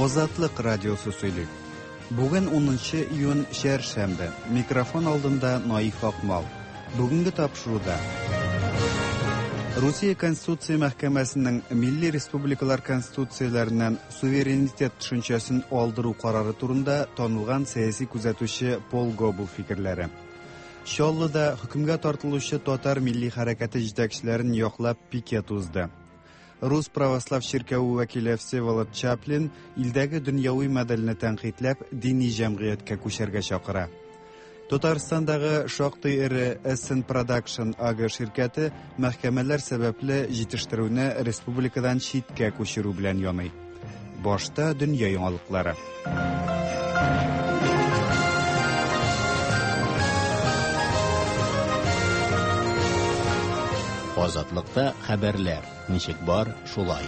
Азатлык радиосы сөйли. Бүген 10 июнь шәршәмбе. Микрофон алдында Наиф Акмал. Бүгенге тапшыруда Русия Конституция мәхкәмәсенең Милли республикалар конституцияләреннән суверенитет төшенчәсен алдыру карары турында танылган сәяси күзәтүче Пол Гобл фикерләре. Чаллыда хөкемгә тартылучы татар милли хәрәкәте җитәкчеләрен яклап пикет узды. Рус православ чиркәве вәкиле Всеволод Чаплин илдәге дөньяви моделне тәнкыйтьләп дини җәмгыятькә күчәргә чакыра. Татарстандагы шактый ире SN Production AG ширкәте мәхкәмәләр сәбәпле җитештерүне республикадан читкә күчерү белән яный. Башта дөнья яңалыклары. Азатлыкта хәбәрләр. Ничек бар, шулай.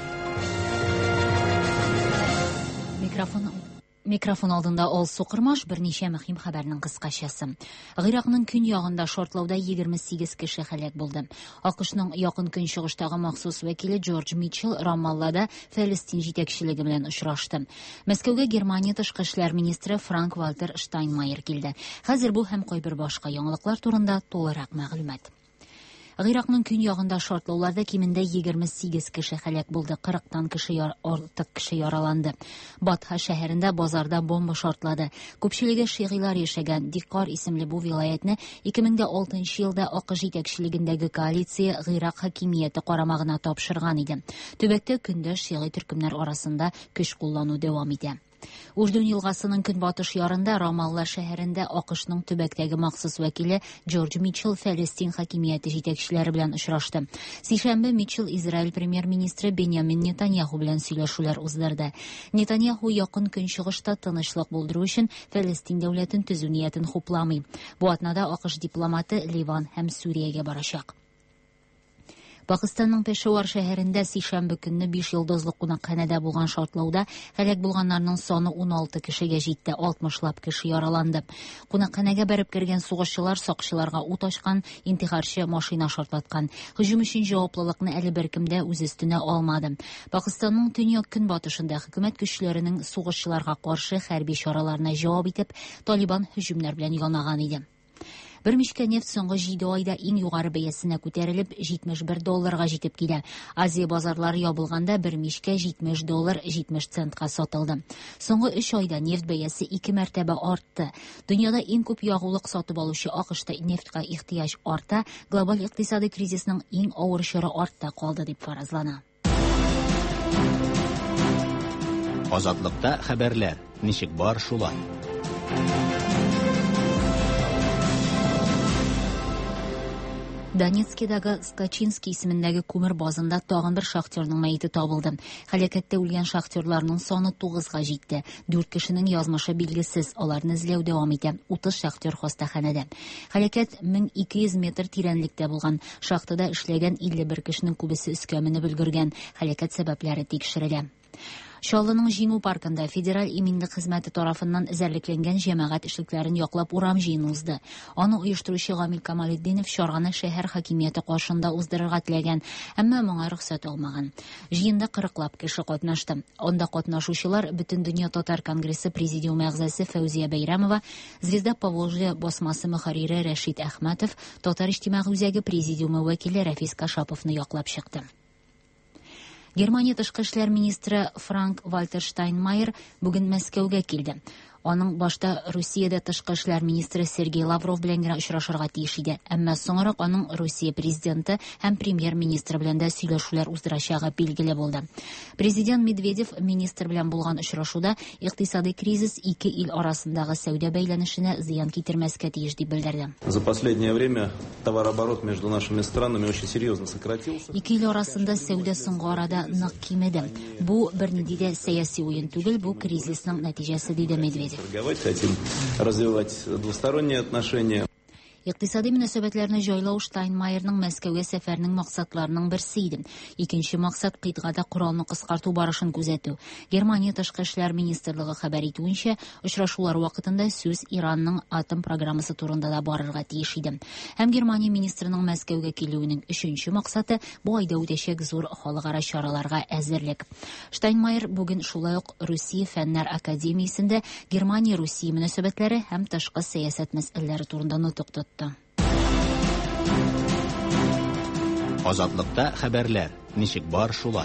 Микрофон алдында Алсу Кырмаш берничә мөһим хәбәрнең кыскачасы. Гыйракның көньягында шартлауда 28 кеше һәлак булды. АКШның якын көнчыгыштагы махсус вәкиле Джордж Митчелл Рамаллада Фәлестин җитәкчелеге белән очрашты. Мәскәүгә Германия тышкы эшләр министры Франк-Вальтер Штайнмайер килде. Хәзер бу һәм кайбер башка яңалыклар турында тулырак мәгълүмат. Гыйракның көньягында шартлауларда кимендә 28 кеше һәлак булды, 40тан артык кеше яраланды. Батха шәһәрендә базарда бомба шартлады. Күпчелеге шигылар яшәгән Диккар исемле бу вилаятны 2006 елда АКШ җитәкчелегендәге коалиция Гыйрак хакимияте карамагына тапшырган иде. Төбәктә көндә шигый төркемнәр арасында көч куллану дәвам итә. Уждун елгасының көнбатыш ярында Рамалла шәһәрендә АКШның төбәктәге махсус вәкиле Джордж Митчелл Фәлестин хакимияте җитәкчеләре белән очрашты. Сишәмбе Митчелл Израиль премьер-министры Беньямин Нетаньяху белән сөйләшүләр уздырды. Нетаньяху якын көнчыгышта тынычлык булдыру өчен Фәлестин дәүләтен төзү ниятен хупламый. Бу атнада АКШ дипломаты Ливан һәм Сүриягә барачак. Пакистанның Пешавар шәһәрендә сишәмбе көнне 5 йолдызлы кунакханәдә булган шартлауда һәлак булганнарның саны 16 кешегә җитте, 60лап кеше яраланды. Кунакханәгә барып кергән сугышчылар сакчыларга ут ачкан, интихарчы машина шартлаткан. Һөҗүм өчен җаваплылыкны әле беркем дә үз өстенә алмады. Пакистанның төньяк көнбатышында хөкүмәт көчләренең сугышчыларга каршы хәрби чараларына җавап итеп, Талибан һөҗүмнәр белән янаган иде. Bir мишкә нефт соңгы 7 айда иң югары бәясенә күтәрелеп $71 җитеп килә. Азия базарлары ябылганда bir мишкә $70 70 центка сатылды. Соңгы 3 айда нефт бәясе 2 мәртәбә артты. Дөньяда иң күп ягулык сатып алучы АКШта нефтка ихтыяҗ арта, глобаль икътисади кризисның иң авыр чоры артта калды дип фаразлана. Азатлыкта хәбәрләр. Ничек бар, шулай. Донецкидагы Скачинский исемендәге күмер базында тагын бер шахтерның мәете табылды. Хәлакәттә үлгән шахтерларның саны 9га җитте. 4 кешенең язмышы билгесез, аларны эзләү дәвам итә. 30 шахтер хастаханәдә. Хәлакәт 1200 метр тирәнлектә булган. Шахтада эшләгән 51 кешенең күбесе өскә менеп өлгергән. Хәлакәт сәбәпләре тикшерелә. Чаллының җиңү паркында федераль иминлек хезмәте тарафыннан эзәрлекләнгән җәмәгать эшлекләрен яклап урам җыены узды. Аны оештыручы Гамил Камалетдинов чараны шәһәр хакимияте каршында уздырырга теләгән, әмма моңа рөхсәт алмаган. Җыенда 40лап кеше катнашты. Анда катнашучылар Бөтен дөнья татар конгрессы президиум әгъзасы Фәүзия Бәйрәмова, Звезда Поволжья басмасы мөхәррире Рәшит Әхмәтов, Татар иҗтимагый үзәге президиумы вәкиле Рафис Кашаповны яклап чыкты. Германия тышкы эшләр министры Франк-Вальтер Штайнмайер бүген Мәскәүгә килде. Аның башта Русиядә тышкы эшләр министры Сергей Лавров белән генә очрашырга тиеш иде. Әмма соңрак аның Русия президенты һәм премьер-министр белән дә сөйләшүләр уздырачагы билгеле булды. Президент Медведев министр белән булган очрашуда икътисади кризис ике ил арасындагы сәүдә бәйләнешенә зыян китермәскә тиеш дип белдерде. За последнее время товарооборот между нашими странами очень серьезно сократился. Ике ил арасында сәүдә соңгы арада нык кимеде. Бу бернинди дә сәяси уен түгел, бу кризисның нәтиҗәсе диде Медведев. Хотим развивать двусторонние отношения. Иктисади мөнәсәбәтләрне җайлау Штайнмайерның Мәскәүгә сәфәренең максатларының берсе иде. Икенче максат кыйтгада коралны кыскарту барышын күзәтү. Германия тышкы эшләр министрлыгы хәбәр итүенчә, очрашулар вакытында сүз Иранның атом программасы турында да барырга тиеш иде. Һәм Германия министрының Мәскәүгә килүенең өченче максаты бу айда үтәчәк зур халыкара чараларга әзерлек. Штайнмайер бүген шулай ук Русия фәннәр академиясендә Германия-Русия мөнәсәбәтләре һәм тышкы сәясәт мәсьәләләре турында нутык тотты. Азатлыкта хәбәрләр. Ничек бар шулай?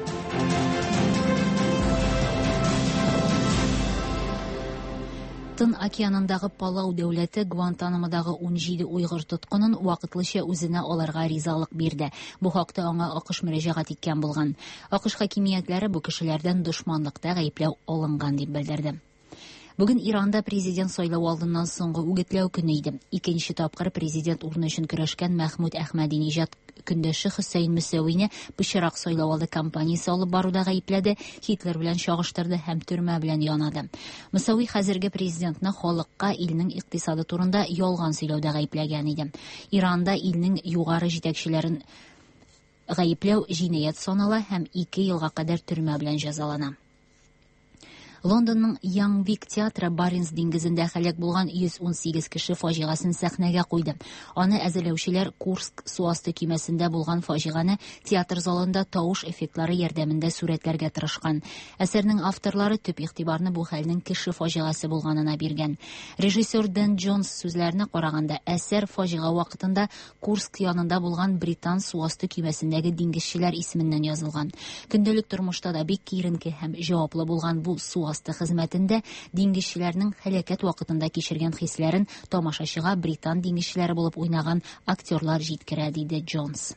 Тын океанындагы Палау дәүләте Гуантанамодагы 17 уйгыр тоткынын вакытлыча үзенә аларга ризалык бирде. Бу хакта аңа АКШ мөрәҗәгать иткән булган. АКШ хакимиятләре бу кешеләрдән дошманлыкта гаепләү алынган дип белдерде. Бүген Иранда президент сайлау алдыннан соңгы үгетләү көне иде. Икенче тапкыр президент урыны өчен көрәшкән Мәхмүд Әхмәдинеҗад көндәше Хөсәйн Мөсәвине пычрак сайлау алды кампаниясе алып баруда гаепләде, Хитлер белән чагыштырды һәм төрмә белән янады. Мөсәви хәзерге президентны халыкка илнең икътисады турында ялган сөйләүдә гаепләгән иде. Иранда илнең югары җитәкчеләрен гаепләү җинаять санала һәм 2 елга кадәр төрмә белән җәзалана. Лондонның Яңвик театры Баренц диңгезендә хәлак булган 118 кеше фаҗигасын сәхнәгә куйды. Аны әзерләүчеләр Курск суасты көймәсендә булган фаҗиганы театр залында тавыш эффектлары ярдәмендә сурәтләргә тырышкан. Әсәрнең авторлары төп игътибарны бу хәлнең кеше фаҗигасы булганына биргән. Режиссер Дэн Джонс сүзләренә караганда, әсәр фаҗига вакытында Курск янында булган Британ суасты көймәсендәге диңгезчеләр исеменнән язылган. Көндәлек тормышта да бик киеренке һәм җаваплы булган бу суасты хезмәтендә диңгезчеләрнең хәлакәт вакытында кичергән хисләрен тамашачыга Британ диңгезчеләре булып уйнаган актерлар җиткерә, диде Джонс.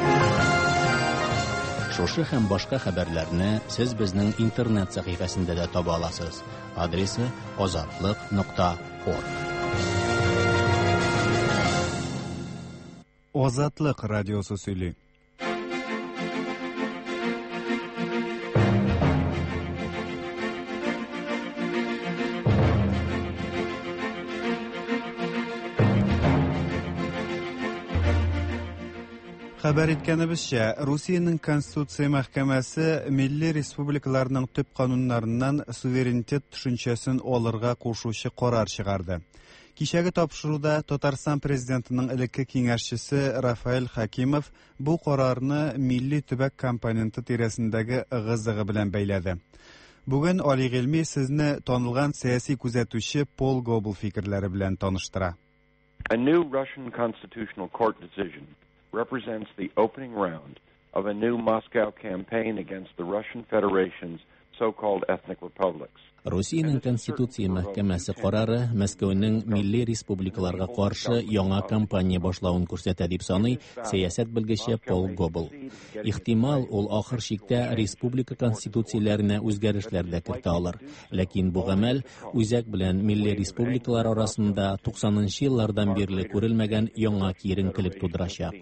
Шушы һәм башка хәбәрләрне сез безнең интернет сәхифәсендә дә таба аласыз. Адресы azatlык.org. Азатлык радиосы сөйли. Хәбәр иткәнебезчә, Русиянең Конституция мәхкәмәсе милли республикаларның төп кануннарыннан суверенитет төшенчәсен алырга кушучы карар чыгарды. Кичәге тапшыруда Татарстан президентының элекке киңәшчесе Рафаэль Хакимов бу карарны милли төбәк компоненты тирәсендәге ыгы-зыгы белән бәйләде. Бүген Али Гыйльми сезне танылган сәяси күзәтүче Пол Гобл фикерләре белән таныштыра. A new Russian Constitutional Court decision represents the opening round of a new Moscow campaign against the Russian Federation's so-called ethnic republics. Русиянең Конституция мәхкәмәсе карары Мәскәүнең милли республикаларга каршы яңа кампания башлавын күрсәтә дип саный сәясәт белгече Пол Гобл. Ихтимал, ул ахыр чиктә республика конституцияләренә үзгәрешләр дә кертә алыр. Ләкин бу гамәл үзәк белән милли республикалар арасында 90нчы еллардан бирле күрелмәгән яңа киеренкелек тудырачак.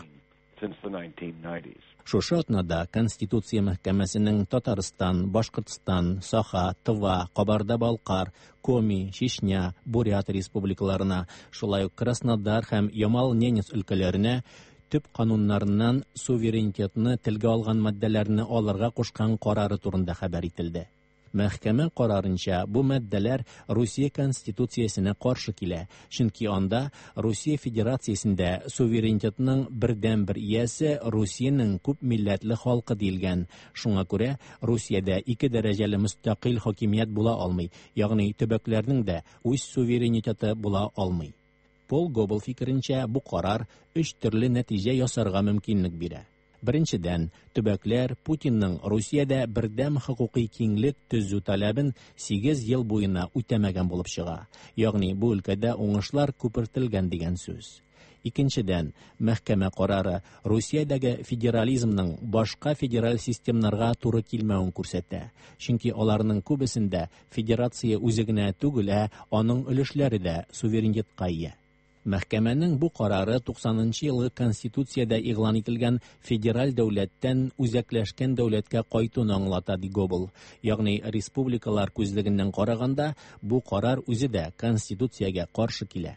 Шушы атнада Конституция мәхкәмәсенең Татарстан, Башкортстан, Саха, Тыва, Кабарда-Балкар, Коми, Чечня, Бурят республикаларына, шулай ук Краснодар һәм Ямал-Ненец өлкәләренә төп кануннарыннан суверенитетны телгә алган маддәләрне алырга кушкан карары турында хәбәр ителде. Мәхкәмә карарынча, бу маддәләр Русия Конституциясенә каршы килә, чөнки анда Русия Федерациясендә суверенитетның бердән-бер иясе Русиянең күп милләтле халкы диелгән. Шуңа күрә Русиядә 2 дәрәҗәле мөстәкыйль хакимият була алмый, ягъни төбәкләрнең дә үз суверенитеты була алмый. Пол Гобл фикеренчә, бу карар 3 төрле нәтиҗә ясарга мөмкинлек бирә. Беренчедән, төбәкләр Путинның Русиядә бердәм хокукый киңлек төзү таләбен 8 ел буена үтәмәгән булып чыга. Ягъни бу өлкәдә уңышлар күпертелгән дигән сүз. Икенчедән, мәхкәмә карары Русиядәге федерализмның башка федераль системнарга туры килмәвен күрсәтә. Чөнки аларның күбесендә федерация үзе генә түгел, аның өлешләре дә суверенитетка ия. Мәхкәмәнең бу карары 90нчы елгы Конституциядә игълан ителгән федераль дәүләттән үзәкләшкән дәүләткә кайтуны аңлата, ди Гобл. Ягъни республикалар күзлегеннән караганда, бу карар үзе дә Конституциягә каршы килә.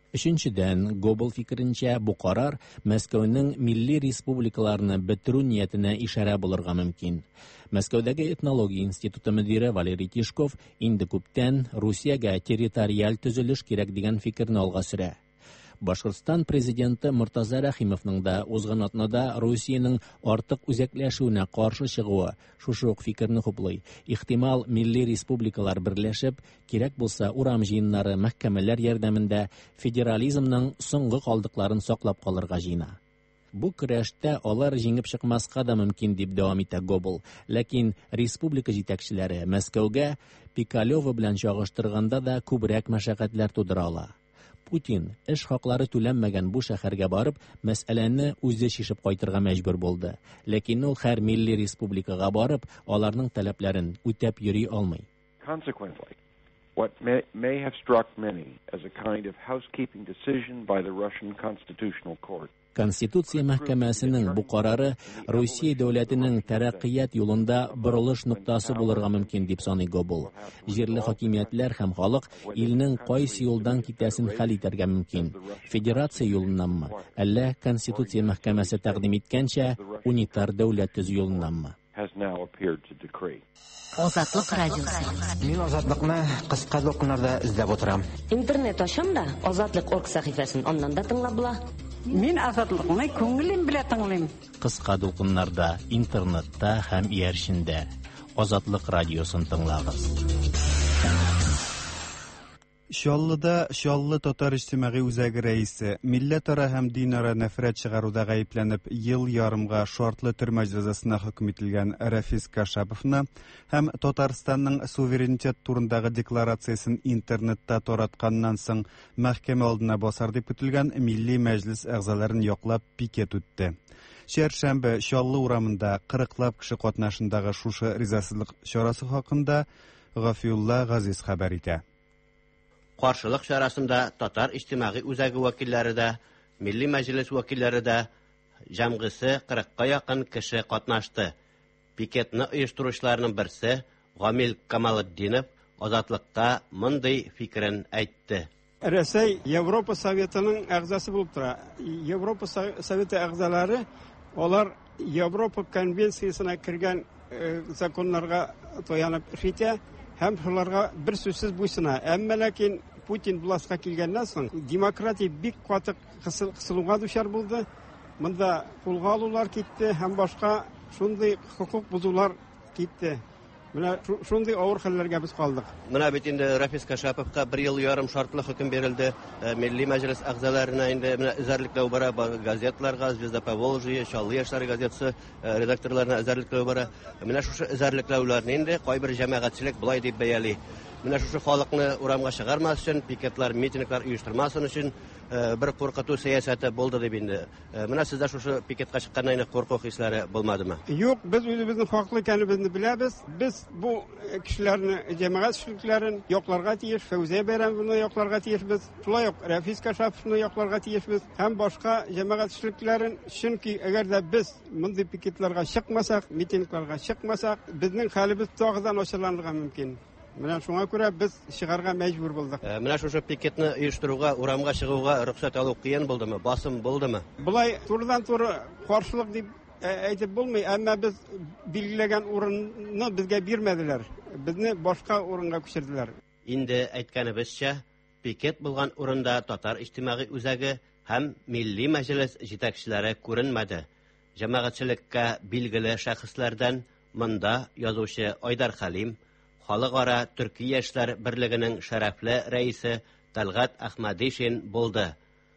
Өченчедән, Гобл фикеренчә, бу карар Мәскәүнең милли республикаларны бетерү ниятенә ишарә булырга мөмкин. Мәскәүдәге этнология институты мөдире Валерий Тишков инде күптән Русиягә территориаль төзелеш кирәк дигән фикерне алга сөрә. Башкортстан президенты Муртаза Рәхимовның да узган атнада Русиянең артык үзәкләшүенә каршы чыгуы шушы ук фикерне хуплый. Ихтимал, милли республикалар берләшеп, кирәк булса урам җыеннары, мәхкәмәләр ярдәмендә федерализмның соңгы калдыкларын саклап калырга җыена. Бу көрәштә алар җиңеп чыкмаска да мөмкин дип дәвам итә Гобл. Ләкин республика җитәкчеләре Мәскәүгә Пикалёва белән чагыштырганда да күбрәк мәшәкатьләр тудыра ала. Путин эш хаклары түләнмәгән бу шәһәргә барып, мәсьәләне үзе шишеп кайтырга мәҗбүр булды. Ләкин ул һәр милли республикага барып, аларның таләпләрен үтәп йөри алмый. Consequently, what may have struck many as a kind of housekeeping decision by the Russian Constitutional Court. Конституция мәхкәмәсенең бу карары Русия дәүләтенең тәрәккыят юлында борылыш нуктасы булырга мөмкин дип саный Гобл. Җирле хакимиятләр һәм халык илнең кайсы юлдан китәсен хәл итәргә мөмкин. Федерация юлыннанмы, әллә Конституция мәхкәмәсе тәкъдим иткәнчә унитар дәүләт төзү юлыннанмы? Азатлык радиосы. Мин азатлыкны кыска докумнарда эзләп утырам. Интернет ашам да Азатлык.орг сәхифәсен аннан да тыңлап була. Мин азатлыкны күңелем белән тыңлыйм. Кыска докумнарда, интернетта һәм иярчендә. Азатлык радиосын тыңлагыз. Чаллы татар иҗтимагый үзәге рәисе милләтара һәм динара нәфрәт чыгаруда гаепләнеп ел ярымга шартлы төрмә җәзасына хөкем ителгән Рафис Кашаповны һәм Татарстанның суверенитет турындагы декларациясын интернетта таратканнан соң мәхкәмә алдына басар дип көтелгән Милли Мәҗлес әгъзаларын яклап пикет үтте. Чәршәмбе Чаллы урамында 40лап кеше катнашындагы шушы ризасызлык чарасы хакында Гафиулла Газиз хәбәр итә. Каршылык чарасында татар иҗтимагый үзәге вәкилләре дә, Милли Мәҗлес вәкилләре дә, җәмгысе 40ка якын кеше катнашты. Пикетны оештыручыларның берсе Гамил Камалетдинов Азатлыкта мондый фикерен әйтте. Рәсәй Европа Советының әгъзасы булып тора. Европа Советы әгъзалары алар Европа конвенциясына кергән законнарга таянып эшләтә һәм шуларга бер сүзсез буйсына. Әмма ләкин Путин властька килгәннән соң демократия бик каты кысылуга дучар булды. Монда кулга алулар китте һәм башка шундый хукук бузулар китте. Менә шундый авыр хәлләргә без калдык. Менә бит инде Рафис Кашаповка 1 ел ярым шартлы хөкем бирелде. Милли Мәҗлес әгъзаларына инде менә эзәрлекләү бара, газетларга, Звезда Поволжья, Чаллы яшьләр газетасы редакторларына эзәрлекләү бара. Менә шушы эзәрлекләүләрне инде кайбер җәмәгатьчелек булай дип бәяли. Менә шушы халыкны урамга чыгармас өчен, пикетлар, митинглар оештырмасын өчен бер куркыту сәясәте булды дип инде. Менә сездә шушы пикетка чыкканнан курку хисләре булмадымы? Юк, без үзебезнең хаклы икәнебезне беләбез. Без бу кешеләрне, җәмәгатьчелекләрен якларга тиеш, Фәүзия Бәйрәмовны якларга тиешбез. Шулай ук Рафис Кашаповны якларга тиешбез һәм башка җәмәгатьчелекләрен, чөнки әгәр дә без мондый пикетларга чыкмасак, митингларга чыкмасак, безнең хәлебез тагыдан ачыланырга мөмкин. Менә шуңа күрә без чыгарга мәҗбүр булдык. Менә шушы пикетны оештыруга, урамга чыгуга рөхсәт алу кыен булдымы? Басым булдымы? Булай турыдан-туры каршылык дип әйтеп булмый, әмма без билгеләгән урынны безгә бирмәделәр. Безне башка урынга күчерделәр. Инде әйткәнебезчә, пикет булган урында татар иҗтимагый үзәге һәм Милли Мәҗлес җитәкчеләре күренмәде. Җәмәгатьчелеккә билгеле шәхесләрдән монда язучы Айдар Хәлим, Халыкара Төрки яшьләр берлегенең шәрәфле рәисе Талгат Әхмәдишин булды.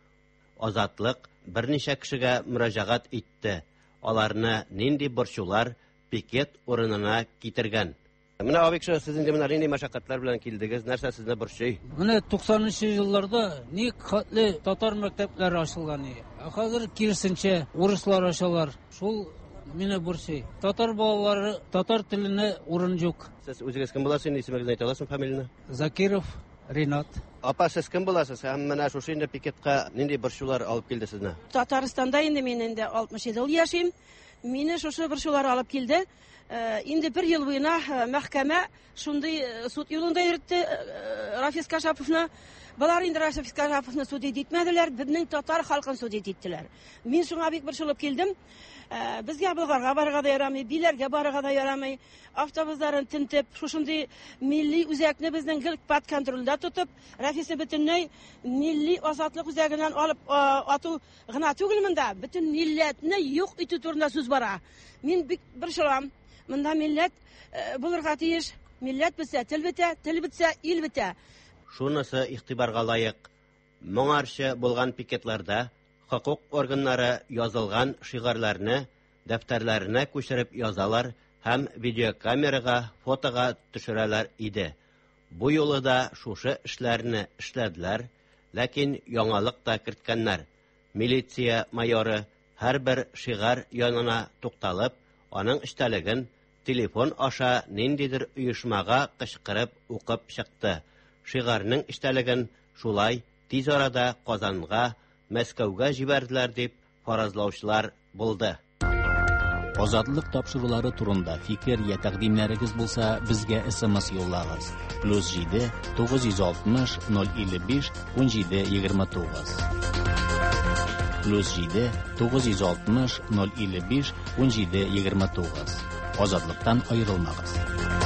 Азатлык берничә кешегә мөрәҗәгать итте. Аларны нинди борчулар пикет урынына китергән? Менә абикша, сез инде менә нинди мәшәкатьләр белән килдегез? Нәрсә сезне борчый? Менә 90нчы елларда ник хәтле татар мәктәпләре ачылган иде. Хәзер кирсенчә урыслар ачалар. Шул мине борчый. Татар балалары татар теленә урын юк. Сез үзегез кем буласыз? Исемегезне әйтә аласызмы, фамилияне? Закиров Ринат. Апа, сез кем буласыз? Һәм менә шушы инде пикетка нинди борчулар алып килде сезне? Татарстанда инде мин инде 67 ел яшим. Мине шушы борчулар алып килде. Инде 1 ел буена мәхкәмә шундый суд юлында йөртте Рафис Кашаповны. Bular inде Rashid Kashafovni sudit etmediler, bizning Tatar halkın sudit ettiler. Men şuna bek bir şolap keldim. Bizga Bulgarga barga da yaramay, bilerge barga da yaramay. Avtobuslarni tintib, şuşunday milliy uzakni bizning gilpat kontrolda tutib, Rafisi butunlay milliy ozodlik uzagidan olib atu g'ina tugilmanda, butun millatni yo'q eti turna so'z bora. Men bir sholam, menda millat bulurga tiyish, millat bitsa til bitsa il bitsa. Şunысы ихтибарга лайык. Моңарчы булган пикетларда хукук органнары язылган шигарларны дәфтәрләренә күчереп язалар һәм видеокамерага, фотога төшерәләр иде. Бу юлы да шушы эшләрне эшләделәр, ләкин яңалык та керткәннәр. Милиция майоры һәрбер шигар янына тукталып, аның эштәлеген телефон аша ниндидер оешмага кычкырып укып чыкты. Шигарның эштәлеген шулай тиз арада Казанга, Мәскәүгә җибәрделәр дип фаразлаучылар булды. Азатлык тапшырулары турында фикер я тәкъдимнәрегез булса, безгә SMS юллагыз. +7 960 055 1729. +7 960 055 1729. Азатлыктан аерылмагыз.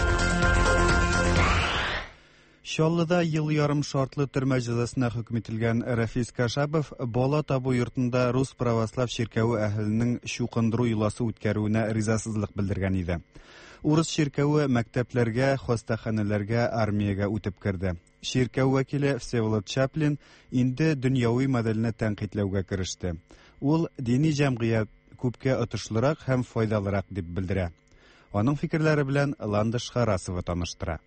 Шаллыда ел ярым шартлы төрмә җәзасына хөкем ителгән Рафис Кашабов бала табу йортында Рус православ ширкәве әһленең шуқындыру юласы үткәрүенә ризасызлык белдергән иде. Урыс ширкәве мәктәпләргә, хастаханәләргә, армиягә үтеп керде. Ширкәв вәкиле Всеволод Чаплин инде дөньяви моделне тәнкыйтьләүгә кереште. Ул дини җәмгыять күпкә отышлырак һәм файдалырак дип белдерә. Аның фикерләре белән Ландыш Харасова таныштыра.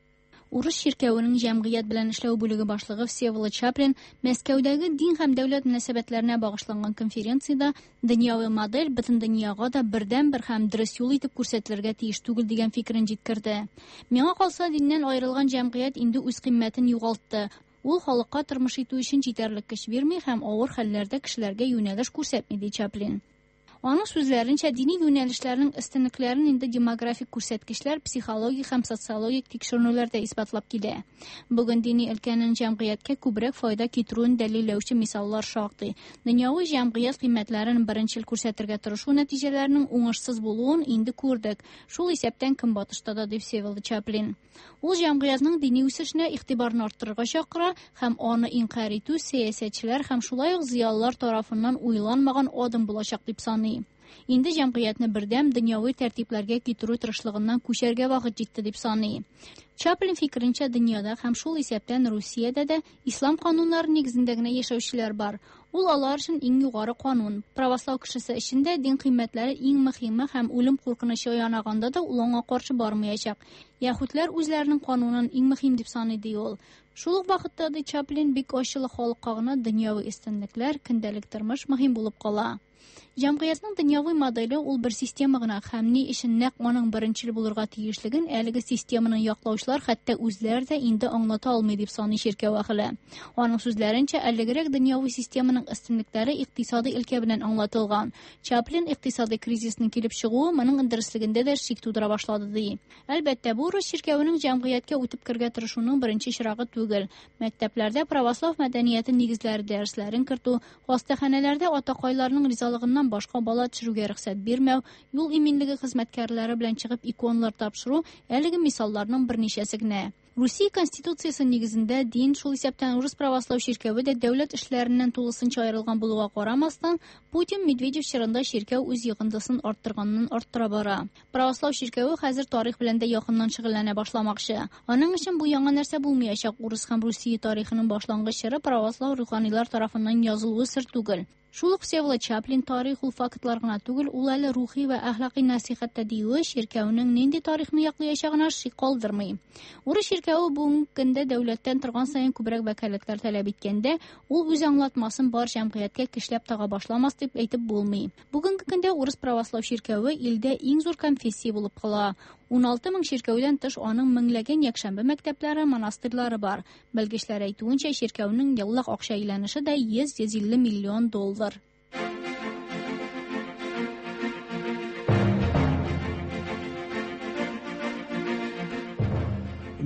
Урыс ширкәвенең җәмгыять белән эшләү бүлеге башлыгы Всеволод Чаплин Мәскәүдәге дин һәм дәүләт мөнәсәбәтләренә багышланган конференцияда дөньяви модель бөтен дөньяга да бердәнбер һәм дөрес юл итеп күрсәтелергә тиеш түгел дигән фикерен җиткерде. Миңа калса, диннән аерылган җәмгыять инде үз кыйммәтен югалтты. Ул халыкка тормыш итү өчен җитәрлек көч бирми һәм авыр хәлләрдә кешеләргә юнәлеш күрсәтми, ди Чаплин. Аның сүзләренчә, дини юнәлешләрнең өстенлекләрен инде демографик күрсәткечләр, психологик һәм социологик тикшерүләрдә исбатлап килә. Бүген дини өлкәнең җәмгыятькә күбрәк файда китерүен дәлилләүче мисаллар шактый. Дөньяви җәмгыять кыйммәтләрен беренчел күрсәтергә тырышу нәтиҗәләренең уңышсыз булуын инде күрдек. Шул исәптән Көнбатышта да, ди Всеволод Чаплин. Ул җәмгыятьнең дини үсешенә игътибарны арттырырга чакыра һәм аны инкар итү сәясәтчеләр һәм шулай ук зыялылар тарафыннан уйланмаган адым булачак дип саный. Инде җәмгыятьне бердәм дөньяви тәртипләргә китерү тырышлыгыннан күчәргә вакыт җитте дип саный. Чаплин фикеренчә, дөньяда һәм шул исәптән Русиядә дә ислам кануннары нигезендә генә яшәүчеләр бар. Ул алар өчен иң югары канун. Православ кешесе өчен дә дин кыйммәтләре иң мөһиме һәм үлем куркынычы янаганда да ул аңа каршы бармаячак. Яһүдләр үзләренең канунын иң мөһим дип саный, ди ул. Шул ук вакытта да Чаплин бик ачылы халыкка гына дөньяви өстенлекләр, көндәлек тормыш мөһим булып кала. Җәмгыятьнең дөньяви моделе ул бер система гына һәм ни өчен нәкъ аның беренчел булырга тиешлеген әлеге системаны яклаучылар хәтта үзләре дә инде аңлата алмый дип саный ширкәү әһле. Аның сүзләренчә, әлегрәк дөньяви системаның өстенлекләре икътисади өлкә белән аңлатылган. Чаплин икътисади кризисның килеп чыгуы моның дәреслегендә дә шик тудыра башлады, ди. Әлбәттә, бу рус ширкәвенең җәмгыятькә үтеп кергә тырышуның беренче чирагы түгел. Мәктәпләрдә православ мәдәнияте нигезләре дәресләрен кертү, хастаханәләрдә атакайларның ризалыгыннан башка бала төшерүгә рөхсәт бирмәү, юл иминлеге хезмәткәрләре белән чыгып иконлар тапшыру әлеге мисалларның берничәсе генә. Русия конституциясе нигезендә дин, шул исәптән урыс православ ширкәве дә дәүләт эшләреннән тулысынча аерылган булуга карамастан, Путин Медведев чорында ширкәү үз йогынтысын арттырганнан арттыра бара. Православ ширкәве хәзер тарих белән дә якыннан шөгыльләнә башламакчы. Аның өчен бу яңа нәрсә булмаячак. Урыс һәм Русия тарихының башлангыч чоры православ руханилар тарафыннан язылуы сыр түгел. Шул ук Всеволод Чаплин тарих ул фактлар гына түгел, ул әле рухи ва әхлакый насихатта диюе ширкәүнең нинди тарихны яклаячагына шик калдырмый. Урыс ширкәүе бүгенге көндә дәүләттән торган саен күбрәк вәкаләтләр таләп иткәндә, ул үз аңлатмасын бар җәмгыятькә көчләп тага башламас дип әйтеп булмый. Бүгенге көндә урыс православ ширкәүе илдә иң зур конфессия булып кала. 16 мең ширкәүдән тыш аның меңләгән якшәмбе мәктәпләре, монастырьлары бар. Белгечләр әйтүенчә, ширкәүнең еллык акча әйләнеше дә 100-150 миллион доллар.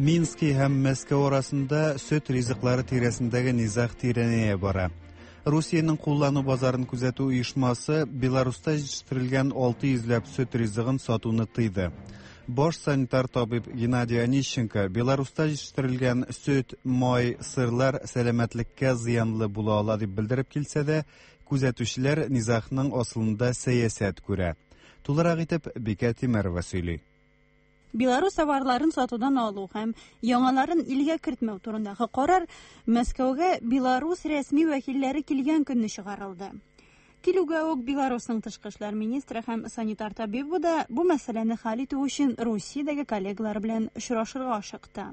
Минск һәм Мәскәү арасында сөт ризыклары тирәсендәге низах тирәнәя бара. Русиянең куллану базарын күзәтү оешмасы Беларуста җитештерелгән 600 сөт ризыгын сатуны тыйды. Баш санитар табиб Геннадий Онищенко Беларуста җитештерелгән сөт, май, сырлар сәламәтлеккә зыянлы була ала дип белдереп килсә дә, күзәтүчеләр низахның асылында сәясәт күрә. Тулырак итеп Бикә Тимерова сөйли. Беларус товарларын сатудан алу һәм яңаларын илгә кертмәү турындагы карар Мәскәүгә Беларус рәсми вәкилләре килгән көнне чыгарылды. Килүгә үк Беларусның тышкы эшләр министры һәм санитар табибы да бу мәсьәләне хәл итү өчен Русиядәге коллегалары белән очрашырга ашыкты.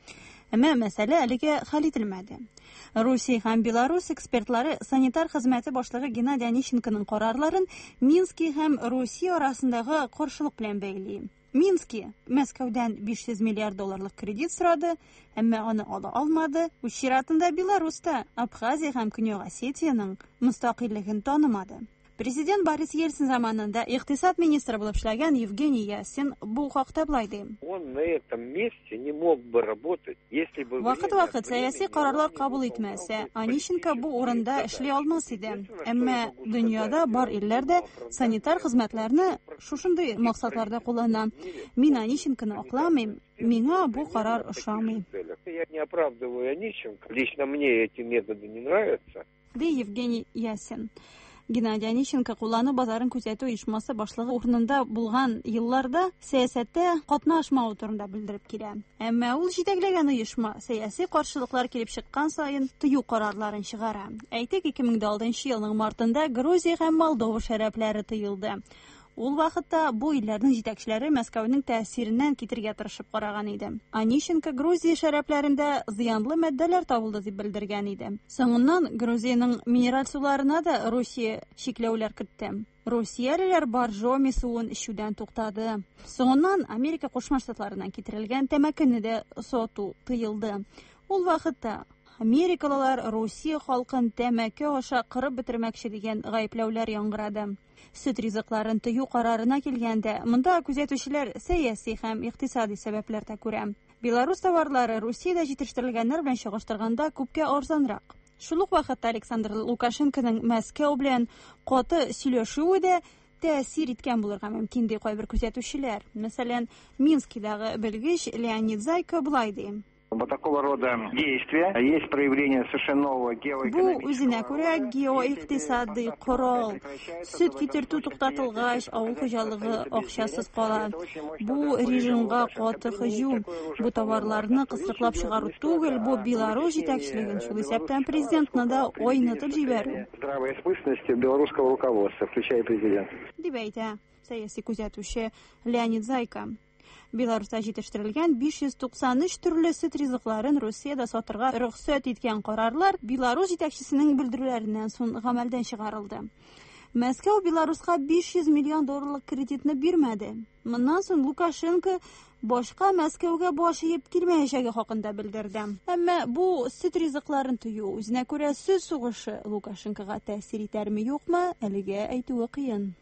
Әмма мәсьәлә әлегә хәл ителмәде. Русия һәм Беларус экспертлары санитар хезмәте башлыгы Геннадий Онищенконың карарларын Минск һәм Русия арасындагы каршылык белән бәйли. Минск Мәскәүдән 500 миллиард долларлык кредит сорады, әмма аны ала алмады. Үз чиратында Беларуста Абхазия һәм Көньяк Осетияның мөстәкыйльлеген танымады. Президент Борис Ельцин заманында икътисад министры булып эшләгән Евгений Ясин бу хакта булай ди. Он на этом месте не мог бы работать, если бы Вакыт сәяси карарлар кабул итмәсә, Онищенко бу урында эшли алмас иде. Әмма дөньяда бар илләрдә санитар хезмәтләрне шушындый максатларда куллана. Мин Онищенконы акламыйм, миңа бу карар ошамый. Я не оправдываю Онищенко, лично мне эти методы не нравятся. Ди Евгений Ясин. Геннадий Онищенко куллану базарын күзәтү оешмасы башлыгы урынында булган елларда сәясәттә катнашмау турында белдереп килә. Әмма ул җитәкләгән оешма сәяси каршылыклар килеп чыккан саен тыю карарларын чыгара. Әйтик, 2006 елның мартында Грузия һәм Молдова шәрәпләре тыелды. Ул вакытта бу илләрнең җитәкчеләре Мәскәүнең тәэсиреннән китергә тырышып караган иде. Онищенко Грузия шәрәпләрендә зыянлы матдәләр табылды дип белдергән иде. Соңыннан Грузиянең минераль суларына да Русия чикләүләр кертте. Русиялеләр Боржоми суын эчүдән туктады. Соңыннан Америка Кушма Штатларыннан китерелгән тәмәкене дә сату тыелды. Ул вакытта Америкалылар Русия халкын тәмәке аша кырып бетермәкче дигән гаепләүләр яңгырады. Сөт ризыкларын тыю карарына килгәндә, монда күзәтүчеләр сәяси һәм икътисади сәбәпләрдә күрә. Беларус товарлары Русиядә җитештерелгәннәр белән чагыштырганда күпкә арзанрак. Шул ук вакытта Александр Лукашенконың Мәскәү белән каты сөйләшүе дә тәэсир иткән булырга мөмкин ди кайбер күзәтүчеләр. Мәсәлән, Минскидагы белгеч Леонид Зайко булай ди. Такого рода действия есть проявление совершенно нового геоэкономического. Бу үзенә күрә геоикътисади корал. Сөт китертү туктатылгач, авыл хуҗалыгы акчасыз кала. Бу режимга каты һөҗүм. Бу товарларны кысрыклап чыгару түгел, бу Беларусь җитәкчелеген шул исәптән президентны да ойнытып җибәрү. Здравая смысленность белорусского руководства, включая президент. Дип әйтә сәяси күзәтүче Леонид Зайко. Беларуста җитештерелгән 593 төрле сөт ризыкларын Русиядә сатырга рөхсәт иткән карарлар Беларусь җитәкчесенең белдерүләреннән соң гамәлдән чыгарылды. Мәскәү Беларуска 500 миллион долларлык кредитны бирмәде. Моннан соң Лукашенко башка Мәскәүгә баш иеп килмәячәге хакында белдерде. Әмма бу сөт ризыкларын тыю үзенә күрә сөт сугышы Лукашенкога тәэсир итәрме юкмы, әлегә әйтүе кыен.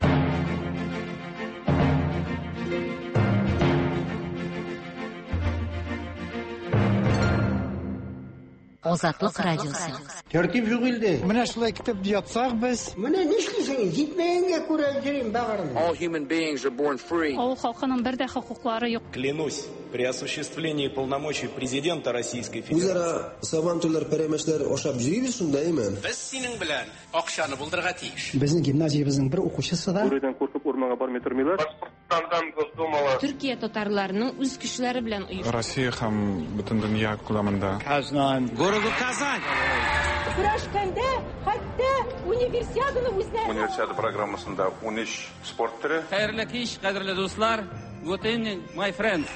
Азатлык радиосы. Тәртип юк илдә. Менә шулай китеп ятсак без. Менә нишлисең, җитмәгәнгә күрә йөрим багырны. All human beings are born free. Авыл халкының бер дә хокуклары юк. Клянусь, при осуществлении полномочий президента Российской Федерации. Үзара сабан түрләр пәрәмәчләр ашап йөрибез шундаймы? Без синең белән акчаны булдырырга тиеш. Безнең гимназиябезнең бер укучысы да. Бүредән куркып урманга бармый тормыйлар. Төркия татарларының үз көчләре белән оештырылган. Россия һәм бөтен дөнья күләмендә. Казан, городу Казань. Көрәшкәндә хәтта универсиаданы үзләре. Универсиада программасында 13 спорт төре. Хәерле кич, кадерле дуслар. Good evening, my friends.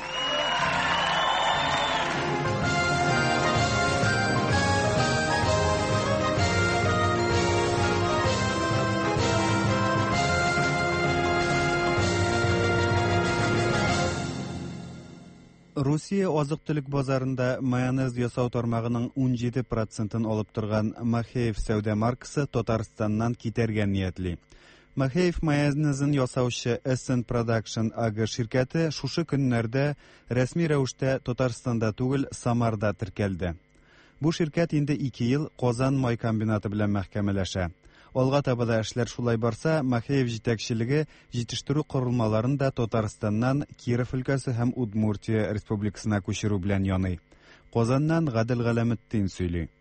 Русия азык-төлек базарында майонез ясау тармагының 17% алып торган Махеев сәүдә маркасы Татарстаннан китәргә ниятли. Махеев майонезын ясаучы SN Production AG şirkәте шушы көннәрдә рәсми рәвештә Татарстанда түгел, Самарда теркәлде. Бу şirkәт инде 2 ел Казан май комбинаты белән мәхкәмәләшә. Алга таба да эшләр шулай барса, Махеев җитәкчелеге җитештерү корылмаларын да Татарстаннан Киров өлкәсе һәм Удмуртия республикасына күчерү белән яный. Казаннан Гадел Галәметдин сөйли.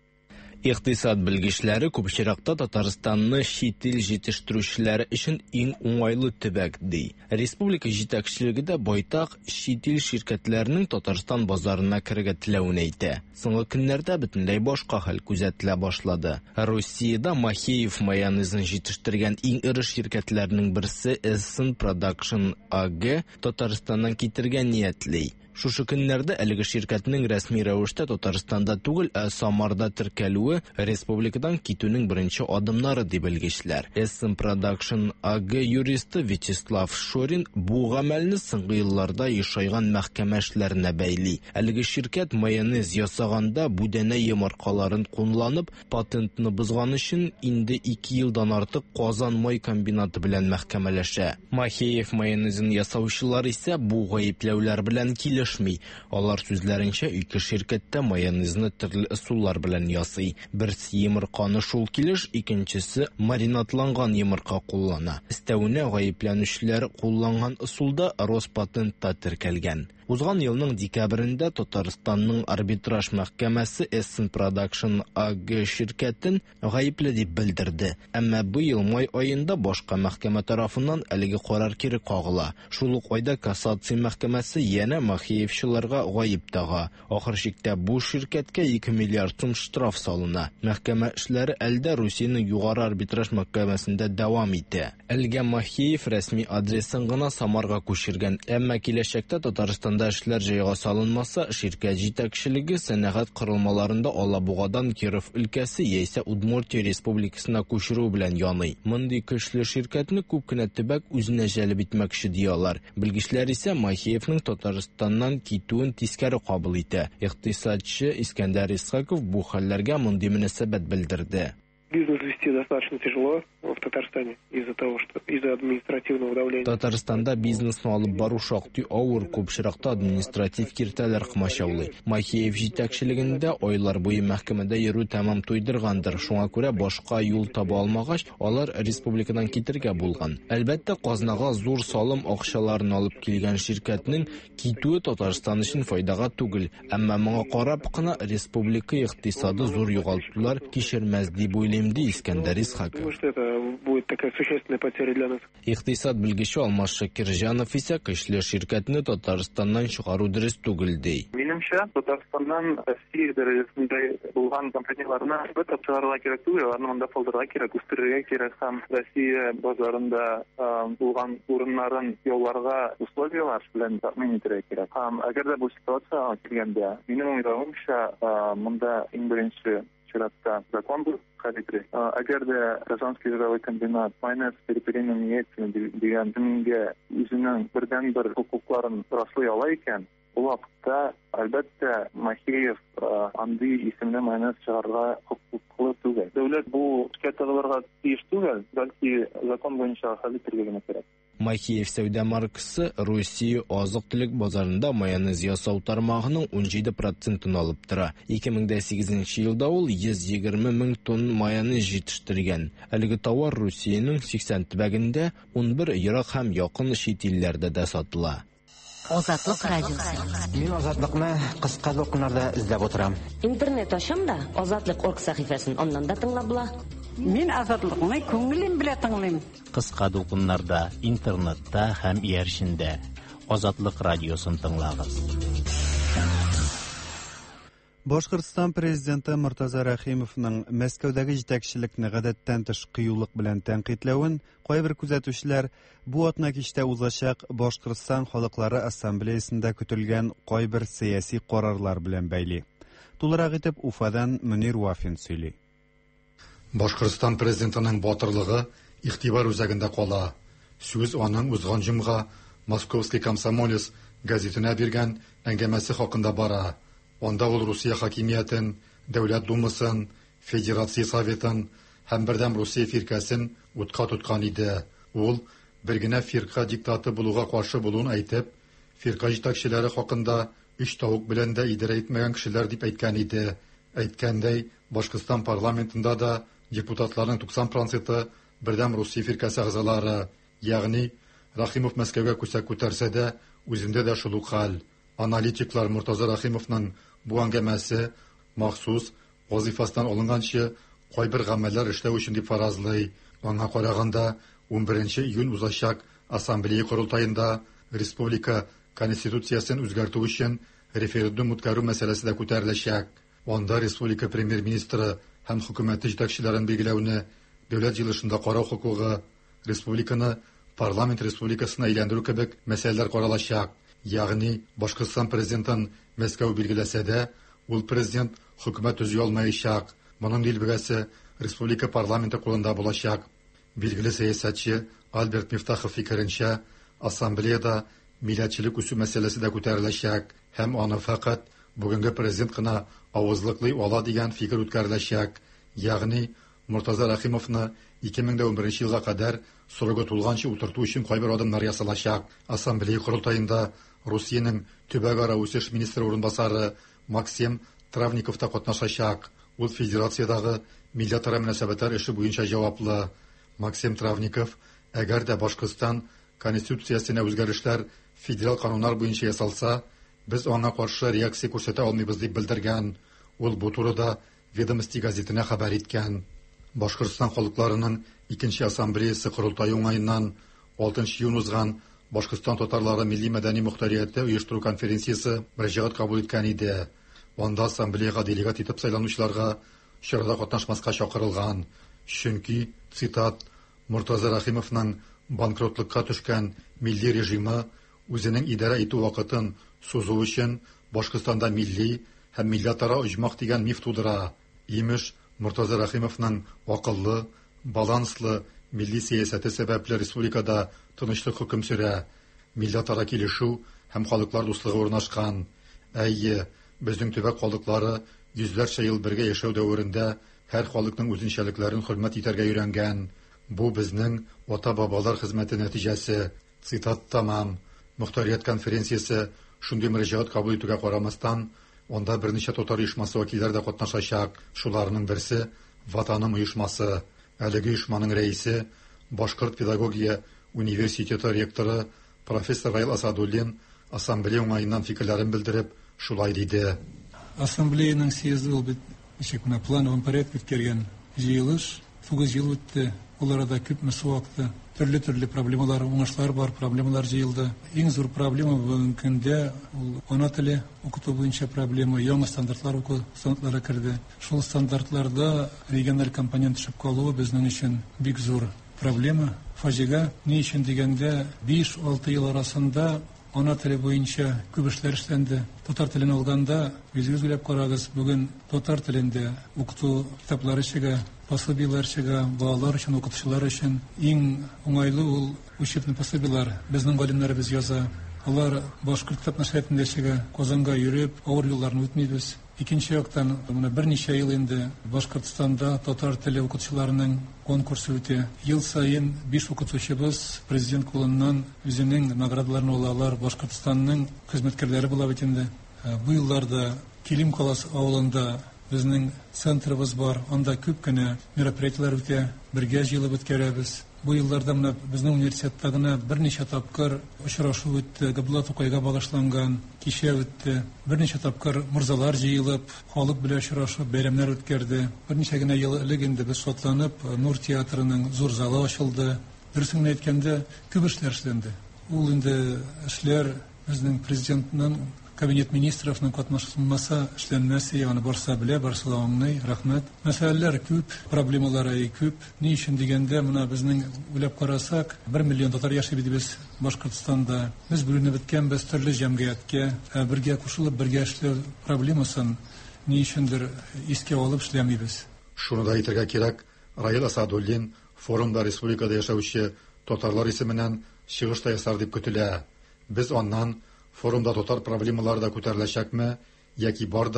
Иктисад белгечләре күп чиракта Татарстанны чит ил җитештерүчеләре өчен иң уңайлы төбәк ди. Республика җитәкчелеге дә байтак чит ил şirkәтләренең Татарстан базарына керергә теләвен әйтә. Соңгы көннәрдә бөтенләй башка хәл күзәтелә башлады. Россиядә Махеев майонезын җитештергән иң ире şirkәтләрнең берсе SN Production AG Татарстаннан китергән ниятли. Шушы көннәрдә әлеге şirkәтнең рәсми рәвештә Татарстанда түгел, Самарда теркәлүе республикадан китүнең беренче адымнары ди белгечләр. SN Production AG юристы Вячеслав Шорин бу гамәлне соңгы елларда ешайган мәхкәмә эшләренә бәйли. Әлеге şirkәт майонез ясаганда бүдәнә йомыркаларын кулланып, патентны бозган өчен инде 2 елдан артык Казан май комбинаты белән мәхкәмәләшә. Махеев майонезын ясаучылар исә бу гаепләүләр белән килешми. Алар сүзләренчә, ике şirkәттә майонезны төрле ысуллар белән ясый. Берсе йомырканы шул килеш, икенчесе маринатланган йомырка куллана. Өстәвенә гаепләнүчеләр кулланган ысулда Роспатентта теркәлгән. Узган елның декабрендә Татарстанның арбитраж мәхкәмәсе SN Production AG şirkәтен гаепле дип белдерде. Әмма бу ел май аенда башка мәхкәмә тарафыннан әлеге карар кире кагыла. Шул ук айда кассация мәхкәмәсе янә Махеевчыларга гаеп тага. Ахыр чиктә бу şirkәткә 2 миллиард сум штраф салына. Мәхкәмә эшләре әлдә Русиянең югары арбитраж мәхкәмәсендә дәвам итә. Әлгә Махеев рәсми адресын гына Самарга күчергән, әмма киләчәктә Татарстан эшләр җайга салынмаса, şirkәт җитәкчелеге сәнәгать корылмаларында Алабугадан Киров өлкәсе яисә Удмуртия республикасына күчерү белән яный. Мондый көчле şirkәтне күп кенә төбәк үзенә җәлеп итмәкче диялар. Белгечләр исә Махеевның Татарстаннан китүен тискәре кабул итә. Иктисадчы Искәндәр Исхаков бу хәлләргә мондый мөнәсәбәт белдерде. Бизнес вести достаточно тяжело в Татарстане из-за административного давления. Татарстанда бизнесны алып бару шактый авыр, күп чиракта административ киртәләр кымачаулый. Махеев җитәкчелегендә айлар буе мәхкәмәдә йөрү тәмам туйдыргандыр. Шуңа күрә башка юл таба алмагач, алар республикадан китергә булган. Әлбәттә, казнага зур салым акчаларын алып килгән şirkәтнең китүе Татарстан өчен файдага түгел, әмма моңа карап кына республика икътисады зур югалтулар кичермәс дип уйлыйм ди Искәндәр Исхаков. Будет такая существенная потеря для нас. Иктисад белгече Алмаз Шакирҗанов исә көчле şirkәтне Татарстаннан чыгару дөрес түгел ди. Минемчә, Татарстаннан Россия дәрәҗәсендә булган компанияларны бөтен чыгарырга кирәк түгел, аларны монда калдырырга кирәк, үстерергә кирәк һәм Россия базарында булган урыннарын яуларга условиялар белән тәэмин итәргә кирәк. Һәм әгәр дә бу ситуация килгәндә, минем уйлавымча, монда иң беренче чиратта закон бу хәзер. Әгәр дә Казанский зерновой комбинат майонез предприятиене ниятен дигән кемгә үзенең бердән-бер хокукларын раслый ала икән, ул вакытта әлбәттә Махеев андый исемле майонез чыгарырга хокуклы түгел. Дәүләт бу ширкәтләргә тиеш түгел, бәлки закон буенча хәл итәргә генә кирәк. Махеев сәүдә маркасы Россия азык-төлек базарында майонез ясау тармагының 17% алып тора. 2008 елда ул 120 мең тонн майонез җитештергән. Әлеге товар Россиянең 80 төбәгендә, 11 ерак һәм якын чит илләрдә дә сатыла. Азатлык радиосы. Мин азатлыкны кыска докумнарда эзләп утырам. Интернет ашам да Азатлык.орг сәхифәсен аннан да тыңлап була. Мин азатлыкны күңелем белән тыңлыйм. Кыска докумнарда, интернетта һәм ияршендә Азатлык радиосын тыңлагыз. Башкортстан президенты Муртаза Рахимовның Мәскәүдәге җитәкчелекне гадәттән тыш кыюлык белән тәнкыйтьләвен кайбер күзәтүчеләр бу атна кичтә узачак Башкортстан Халыклары Ассамблеясында көтелгән кайбер сияси карарлар белән бәйли. Тулырак итеп Уфадан Мөнир Вафин сөйли. Башкортстан президентының батырлыгы игътибар үзәгендә кала. Сүз аның узган җомга Московский комсомолец газетына биргән әңгәмәсе хакында бара. Онда ул Русия хакимиятен, Дәүләт думасын, Федерация советын һәм бердәм Русия фиркасын утка тоткан иде. Ул бер генә фирка диктаты булуга каршы булуын әйтеп, фирка җитәкчеләре хакында 3 тавык белән дә идәрә итмәгән кешеләр дип әйткән иде. Әйткәндәй, Башкортстан парламентында да депутатларның 90% бердәм Русия фиркасы әгъзалары, ягъни Рахимов Мәскәүгә күсәк күтәрсә дә, үзендә дә шул ук хәл. Аналитиклар Муртаза Рахимовның бу әңгәмәсе махсус вазифасыннан алынганчы кайбер гамәлләр эшләү өчен дип фаразлый. Аңа караганда 11 июнь узачак ассамблея корылтаенда республика конституциясын үзгәртү өчен референдум үткәрү мәсьәләсе дә күтәреләчәк. Анда республика премьер-министры һәм хөкүмәте җитәкчеләрен билгеләүне, дәүләт җыелышында карау хокукы, республиканы парламент республикасына әйләндерү кебек мәсьәләләр каралачак. Ягъни Башкортстан президентын Мәскәү билгеләсә дә, ул президент хөкүмәт төзи алмаячак. Моның дилбегәсе республика парламенты кулында булачак. Билгеле сәясәтче Альберт Мифтахов фикеренчә, ассамблеяда милләтчелек үсү мәсьәләсе дә күтәреләчәк һәм аны фақат бүгенге президент кына авызлыклый ала дигән фикер үткәреләчәк. Ягъни Муртаза Рахимовны 2011 елга кадәр сорога тулганчы утырту өчен кайбер адымнар ясалачак. Ассамблея корылтаенда Русиянең төбәк-ара үсеш министры урынбасары Максим Травников та катнашачак. Ул федерациядагы милләтара мөнәсәбәтләр эше буенча җаваплы. Максим Травников, әгәр дә Башкортстан конституциясенә үзгәрешләр федераль кануннар буенча ясалса, без аңа каршы реакция күрсәтә алмыйбыз дип белдергән. Ул бу турыда Ведомости газетына хәбәр иткән. Башкортстан халыкларының 2нче ассамблеясы корылтае уңаеннан 6 июнь узган Башкортстан татарлары милли мәдәни мөхтәрияте оештыру конференциясе мөрәҗәгать кабул иткән иде. Анда ассамблеяга делегат итеп сайланучыларга чарада катнашмаска чакырылган. Чөнки, цитат, Муртаза Рахимовның банкротлыкка төшкән милли режимы үзенең идарә итү вакытын сузу өчен Башкортстанда милли һәм милләтара оҗмах дигән миф тудыра. Имеш, Муртаза Рахимовның акыллы, баланслы милли сәясәте сәбәпле республикада тынычлык хөкем сөрә. Милләтара килешү һәм халыклар дуслыгы урнашкан. Әйе, безнең төбәк халыклары йөзләрчә ел бергә яшәү дәверендә һәр халыкның үзенчәлекләрен хөрмәт итәргә өйрәнгән. Бу безнең ата-бабалар хезмәте нәтиҗәсе. Цитат тамам. Мөхтәрият конференциясе шундый мөрәҗәгать кабул итүгә карамастан, анда берничә татар оешмасы вәкилләре дә катнашачак. Шуларның берсе Ватаным оешмасы. Әлеге оешманың рәисе Башкорт педагогия университеты ректоры профессор Раил Асадуллин ассамблея уңаеннан фикерләрен белдереп, шулай диде. Ассамблеяның съезды ул бит на плановом порядке үткәргән җыелыш. 9 ел үтте. Ул арада күпме су акты. Төрле проблемалар, уңышлар бар, проблемалар җыелды. Иң зур проблема бүгенге көндә ул ана теле укыту буенча проблема, яңа стандартлар уку стандартлары керде. Шул стандартларда региональ компонент төшеп калуы безнең өчен бик зур проблема. Фаҗига ни өчен дигәндә 5-6 ел арасында ана теле буенча күп эшләр эшләнде. Татар телен алганда, үзегез беләп карагыз, бүген татар телендә укыту китаплары чыга, пособиеләр чыга, балалар өчен, укытучылар өчен. Иң уңайлы ул учебный пособиеләр. Безнең галимнәребез яза. Алар башкорт китап нәшриятында чыга. Казанга йөреп, авыр юлларны үтмибез. Икенче яктан, менә берничә ел инде Башкортстанда татар теле укытучыларының конкурсы үтә. Ел сайын 5 укытучыбыз президент кулыннан үзенең наградаларын алалар. Башкортстанның хезмәткәрләре була бит инде. Бу елларда Килим каласы авылында безнең центрыбыз бар. Анда күп кенә мероприятияләр үтә. Бергә җыелып үткәрәбез. Бу елларда менә безнең университетта гына берничә тапкыр очрашу үтте. Габдулла Тукайга багышланган кичә үтте. Берничә тапкыр мурзалар җыелып, халык белән очрашу, бәйрәмнәр үткәрде. Берничә генә ел элек инде без шатланып, Нур театрының зур залы ачылды. Дөресен әйткәндә, күп эшләр эшләнде. Ул инде эшләр безнең президентның кабинет министровның катнашмаса эшләнмәсе, ягъни барса белә, барса аңлый. Рәхмәт. Мәсьәләләр күп, проблемалары күп. Ни өчен дигәндә, менә безнең уйлап карасак, 1 миллион татар яши бит без Башкортстанда. Без бүленеп беткәнбез төрле җәмгыятькә, бергә кушылып, бергә эшләү проблемасын ни өчендер искә алып эшләмибез. Шуны да әйтергә кирәк, Раил Асадуллин форумда республикада яшәүче татарлар исеменнән чыгыш та ясар дип көтелә. Без аннан форумда татар проблемалары да күтәреләчәкме, яки бар да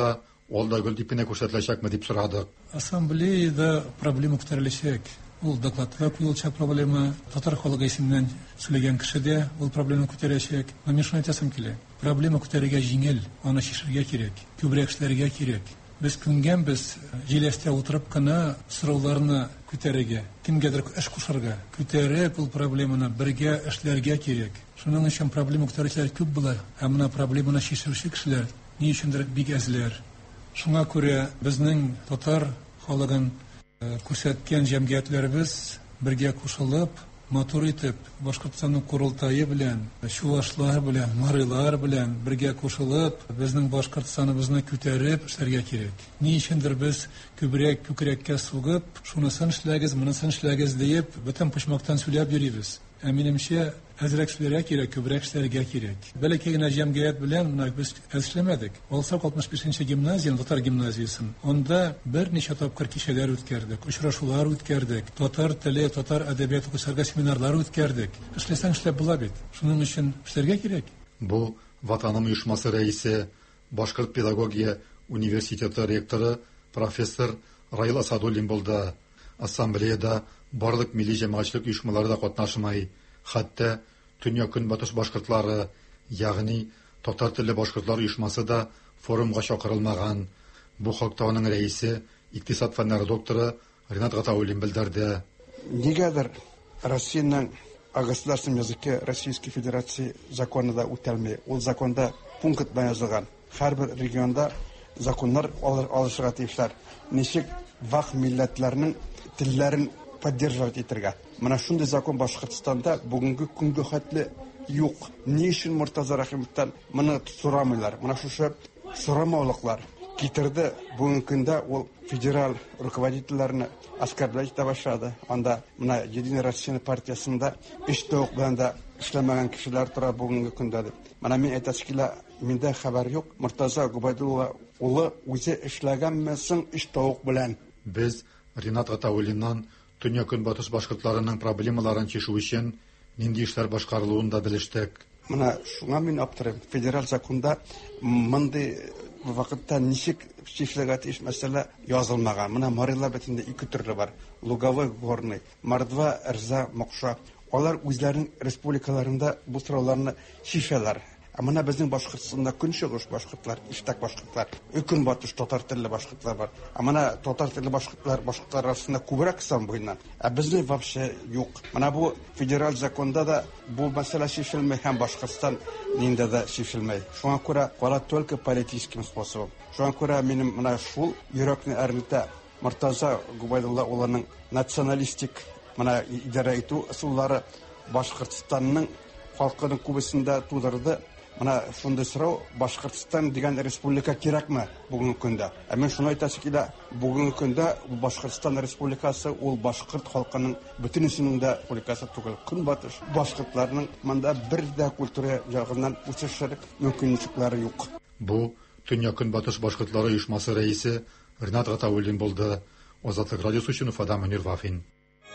Ул да гел дипенә күрсәтеләчәкме дип сорадык. Ассамблеяда проблема күтәреләчәк. Ул докладта куелчак проблема, татар халыгы исеменнән сөйләгән кешедә ул проблема күтәрәчәк. Мен шуны әйтәсем килә. Проблема күтәрергә җиңел, аны шишергә кирәк, күбрәк эшләргә кирәк. Без күнгәнбез җиләстә утырып кына сорауларны күтәрергә, кемгәдер эш кушарга, күтәреп ул проблеманы бергә эшләргә кирәк. Шуның өчен проблема күтәрүчеләр күп була, һәм менә проблеманы шишерүче кешеләр ни өчендер бик әзләр. Шуңа күрә безнең татар халыгын күрсәткән җәмгыятьләребез бергә кушылып, матур итеп, Башкортстанның Курултайы белән, Чуашлар белән, Марилар белән бергә кушылып, безнең Башкортстаныбызны күтәреп эшләргә кирәк. Ни өчендер без күкрәккә сугып, шунысын эшләгез, монысын эшләгез диеп, бөтен почмактан сөйләп йөрибез. Минемчә, әзрәк эшләргә кирәк, күбрәк эшләргә кирәк. Бәлки генә җәмгыять белән менә без эшләмәдек. Алсак 65-нче гимназия, татар гимназиясын. Онда берничә тапкыр кичәләр үткәрдек, очрашулар үткәрдек, татар теле, татар әдәбияты күрсәтергә семинарлар үткәрдек. Эшләсәң эшләп була бит. Шуның өчен эшләргә кирәк. Бу Ватаным оешмасы рәисе, Башкорт педагогия университеты ректоры профессор Раил Асадуллин булды. Ассамблеяда барлык милли җәмәгатьчелек оешмалары да катнашмай. Хәтта Төньяк-Көнбатыш башкортлары, ягъни татар телле башкортлар оешмасы да форумга чакырылмаган. Бу хакта аның рәисе, икътисад фәннәре докторы Ринат Гатауллин белдерде. Нигәдер Россиянең государственном языке Российской Федерации законында үтәлмәй. Ул законда пункт белән язылган. Һәрбер регионда законнар алышырга тиешләр. Ничек вак милләтләрнең телләрен поддерживать итәргә. Менә шундый закон Башкортстанда бүгенге көнгә хәтле юк. Ни өчен Муртаза Рахимовтан моны сорамыйлар? Менә шушы сорамаулыклар китерде. Бүгенге көндә ул федераль руководительләрне аскарблать итә башлады. Анда менә Единая Россия партиясында эш тавык белән дә эшләмәгән кешеләр тора бүгенге көндә. Менә мин әйтәсе килә, миндә хәбәр юк. Муртаза Губайдулла улы үзе эшләгәнме соң эш тавык белән. Без Ринат Гатауллиннан Төньяк-Көнбатыш башкортларының проблемаларын чишү өчен нинди эшләр башкарылуын да белештек. Менә шуңа мин аптырыйм. Федераль законда мондый вакытта ничек чишелергә тиеш мәсьәлә язылмаган. Менә Марилар бетендә ике төрле бар. Луговой, горный, Мордва, Эрза, Мокша. Алар үзләренең республикаларында бу сорауларны чишәләр. Менә безнең Башкортстанда көнчыгыш башкортлар, иштак башкортлар, Көнбатыш татар телле башкортлар бар. Менә татар телле башкортлар арасында күбрәк сан буеннан. Безне вообще юк. Менә бу федераль законда да бу мәсьәлә чишелмәй, һәм Башкортстан нинди дә чишелмәй. Шуңа күрә кала только политическим способом. Шуңа күрә минем менә шул йөрәкне әрнетә. Муртаза Губайдулла улының националистик менә идарә итү ысуллары Башкортстанның халкының күбесендә тудырды. Менә шундый сорау, Башкортстан дигән республика кирәкме бүгенге көндә? Мен шуны әйтәсе килә, бүгенге көндә Башкортстан республикасы ул башкорт халкының бөтен исемендә республикасы түгел. Көнбатыш башкортларның монда бер дә культура ягыннан үсешер мөмкинлекләре юк. Бу Төньяк-Көнбатыш башкортлары оешмасы рәисе Ринат Гатауллин булды. Азатлык радиосы өчен Уфадан Мөнир Вафин.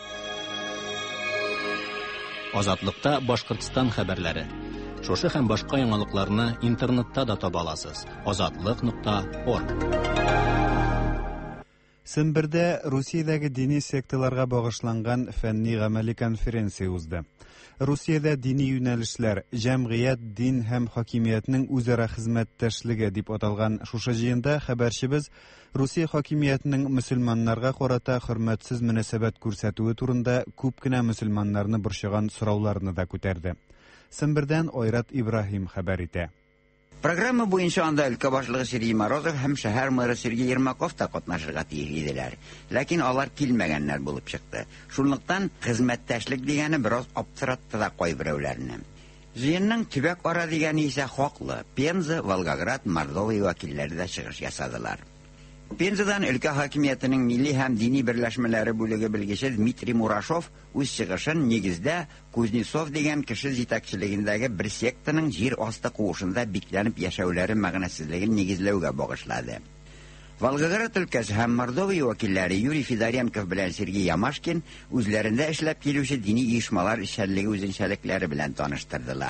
Азатлыкта Башкортстан хәбәрләре. Шушы һәм башка яңалыкларны интернетта да таба аласыз. Azatlyk.org. Сембердә Русиядәге дини секталарга багышланган фәнни-гамәли конференция узды. Русиядә дини юнәлешләр, җәмгыять, дин һәм хакимиятның үзара хезмәттәшлеге дип аталган шушы җыенда хәбәрчебез Русия хакимиятының мөселманнарга карата хөрмәтсез мөнәсәбәт күрсәтүе турында күп кенә мөселманнарны борчыган сорауларны да күтәрде. Сембердән Айрат Ибраһим хәбәр итә. Программа буенча анда өлкә башлыгы Сергей Морозов һәм шәһәр мэры Сергей Ермаков та катнашырга тиеш иделәр. Ләкин алар килмәгәннәр булып чыкты. Шунлыктан хезмәттәшлек дигәне бераз аптыратты да кайберәүләрне. Җыенның төбәк ара дигәне исә хаклы. Пенза, Волгоград, Мордова вәкилләре дә чыгыш ясадылар. Пензадан өлкә хакимиятының милли һәм дини берләшмәләре бүлеге белгече Дмитрий Мурашов үз чыгышын нигездә Кузнецов дигән кеше җитәкчелегендәге бер сектаның җир асты куышында бикләнеп яшәүләре мәгънәсезлеген нигезләүгә багышлады. Волгоград өлкәсе һәм Мордова вәкилләре Юрий Федоренков белән Сергей Ямашкин үзләрендә эшләп килүче дини оешмалар эшчәнлеге үзенчәлекләре белән таныштырдылар.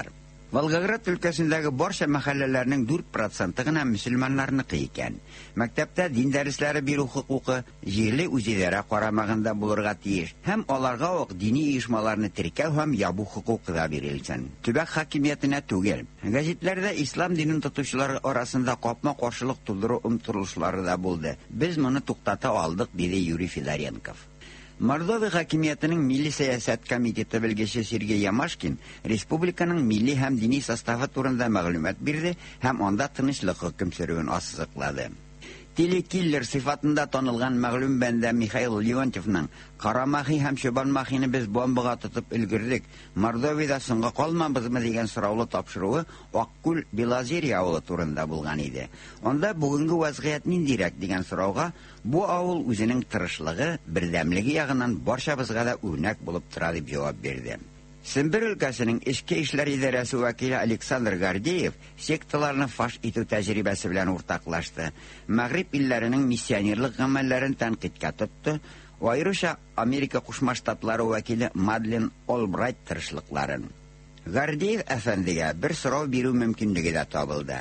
Волгоград өлкәсендәге барча мәхәлләләрнең 4% гына мөселманнарныкы икән. Мәктәптә дин дәресләре бирү хокукы җирле үзидарә карамагында булырга тиеш. Һәм аларга ук дини оешмаларны теркәү һәм ябу хокукы да бирелсен. Төбәк хакимиятенә түгел. Гәзитләрдә ислам динен тотучылар арасында капма каршылык тудыру омтылышлары да булды. Без моны туктата алдык, диде Юрий Федоренков. Мордовия хакимиятының милли сәясәт комитеты белгече Сергей Ямашкин республиканың милли һәм дини составы турында мәгълүмат бирде һәм анда тынычлык хөкем сөрүен ассызыклады. Телекиллер сыйфатында танылган мәгълүм бәндә Михаил Леонтьевның Карамахи һәм Чобанмахины без бомбага тотып өлгердек, Мордовиядә соңга калмабызмы дигән сораулы тапшыруы Аккүл Белозерия авылы турында булган иде. Анда бүгенге вазгыять ниндирәк дигән сорауга бу авыл үзенең тырышлыгы, бердәмлеге ягыннан барчабызга да үрнәк булып тора дип җавап бирде. Сембер өлкәсенең эчке эшләр идарәсе вәкиле Александр Гордеев секталарны фаш итү тәҗрибәсе белән уртаклашты. Мәгриб илләренең миссионерлык гамәлләрен тәнкыйтькә тотты. Айрыша Америка Кушма Штатлары вәкиле Мадлен Олбрайт тырышлыкларын. Гордеев әфәндегә бер сорау бирү мөмкинлеге дә табылды.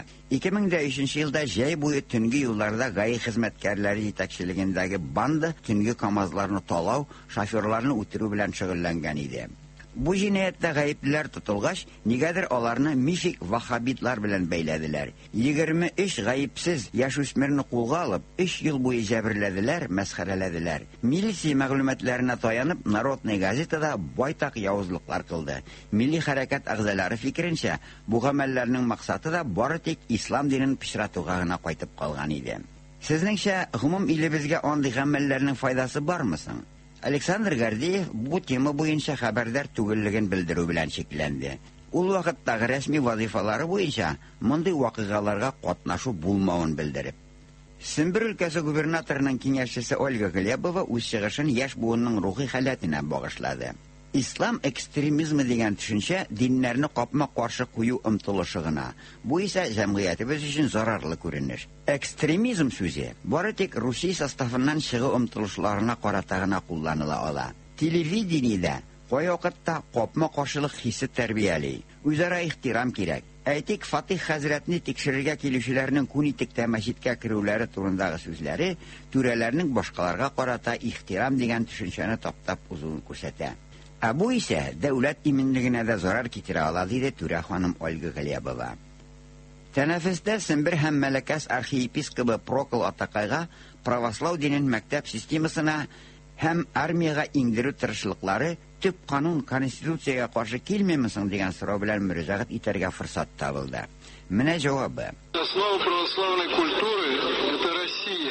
2003 елда җәй буе төнге юлларда ГАИ хезмәткәрләре җитәкчелегендәге банда төнге КАМАЗларны талау, шоферларны үтерү белән шөгыльләнгән иде. Бу җинаятьтә гаеплеләр тотылгач, нигәдер аларны мифик вахабитлар белән бәйләделәр. 23 гаепсез яшүсмерне кулга алып, 3 ел буе җәберләделәр, мәсхәрәләделәр. Милиция мәгълүматларына таянып, Народный газетада байтак явызлыклар кылды. Милли хәрәкәт әгъзалары фикеренчә, бу гамәлләрнең максаты да бары тик ислам динен пычратуга гына кайтып калган иде. Сезнеңчә, гомум илебезгә андый гамәлләрнең файдасы бармы соң? Александр Гордеев бу тема буенча хәбәрдар түгеллеген белдерү белән шикләнде. Ул вакыттагы рәсми вазифалары буенча мондый вакыйгаларга катнашу булмавын белдереп. Сембер өлкәсе губернаторының киңәшчесе Ольга Глебова үз чыгышын яшь буынның рухи халәтенә багышлады. Ислам экстремизмы дигән төшенчә диннәрне капма каршы кую омтылышы гына. Бу исә җәмгыятебез өчен зарарлы күренеш. Экстремизм сүзе бары тик Русия составыннан чыгу омтылышларына карата гына кулланыла ала. Телевидениедә кай вакытта капма каршылык хисе тәрбияли, үзара ихтирам кирәк. Әйтик, Фатих хәзрәтне тикшерергә килүчеләрнең күнитектә мәчеткә керүләре турындагы сүзләре түрәләрнең башкаларга карата ихтирам дигән төшенчәне таптап узуын күрсәтә. Бу исә дәүләт иминлегенә дә зарар китерә ала, диде түрә ханым Ольга Глебова. Тәнәфестә Сембер һәм Мәләкәс архиепископы Прокол Атакайга православ динен мәктәп системасына һәм армияга иңдерү тырышлыклары төп канун конституциягә каршы килмәме соң дигән сорау белән мөрәҗәгать итәргә форсат табылды. Менә җавабы. Основа православной культуры – это Россия.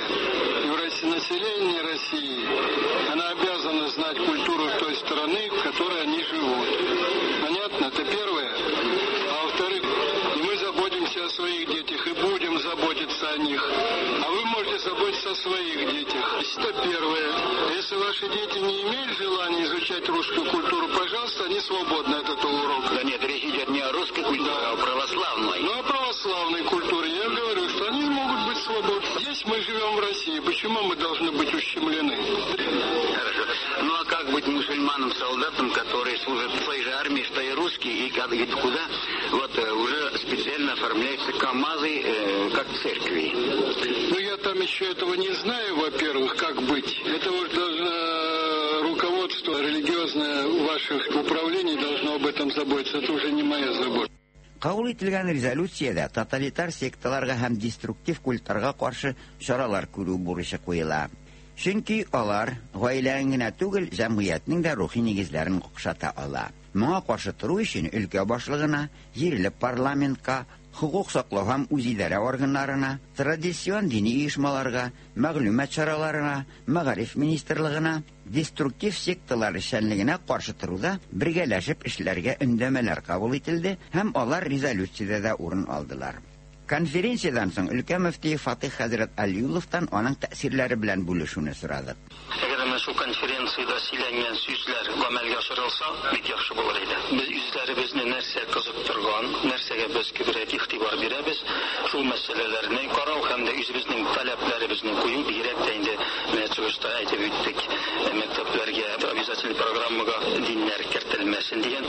И население России, она обязана знать культуру той страны, в которой они живут. Понятно? Это первое. А во-вторых, мы заботимся о своих детях и будем заботиться о них. А вы можете заботиться о своих детях. Это первое. Если ваши дети не имеют желания изучать русскую культуру, пожалуйста, они свободны от этого урока. Да нет, речь идет не о русской культуре, а о православной. Ну, о православной культуре. Я говорю, что они могут быть свободны. Здесь мы живем в России. Почему мы должны быть ущемлены? Хорошо. Ну, а как быть мусульманам-солдатам, которые служат в той же армии, что и русские, и куда? Вот уже специально оформляются КАМАЗы, как в церкви. Ну, я там еще этого не знаю, во-первых, как быть. Это уже должно руководство религиозное ваших управлений должно об этом заботиться. Это уже не моя забота. Кабул ителгән резолюциядә тоталитар секталарга һәм деструктив культларга каршы чаралар күрү бурычы куела. Чөнки алар гаиләнең генә түгел, җәмгыятьнең дә рухи нигезләрен кукшата ала. Моңа каршы тору өчен өлкә башлыгына, җирле парламентка, хукук саклау һәм үзидарә органнарына, традицион дини оешмаларга, мәгълүмат чараларына, мәгариф министрлыгына, деструктив секталар эшчәнлегенә каршы торуда бергәләшеп эшләргә өндәмәләр кабул ителде һәм алар резолюциядә дә урын алдылар. Конференциyadan соң өлкә мөфти Фатих хәзрәт Алиуловтан аның тәэсирләре белән бүлешүне сорадык. Әгәр менә шу конференцияда сөйләнгән сүзләр гамәлгә ашырылса, бик яхшы булыр иде. Без үзләребезне нәрсә кызыктырган, нәрсәгә без күбрәк игътибар бирәбез, шул мәсьәләләрне карау һәм дә үзебезнең таләпләребезне кую бигрәк тә инде менә чыгышта әйтеп үттек, мәктәпләргә обязательный программага диннәр кертелмәсен дигән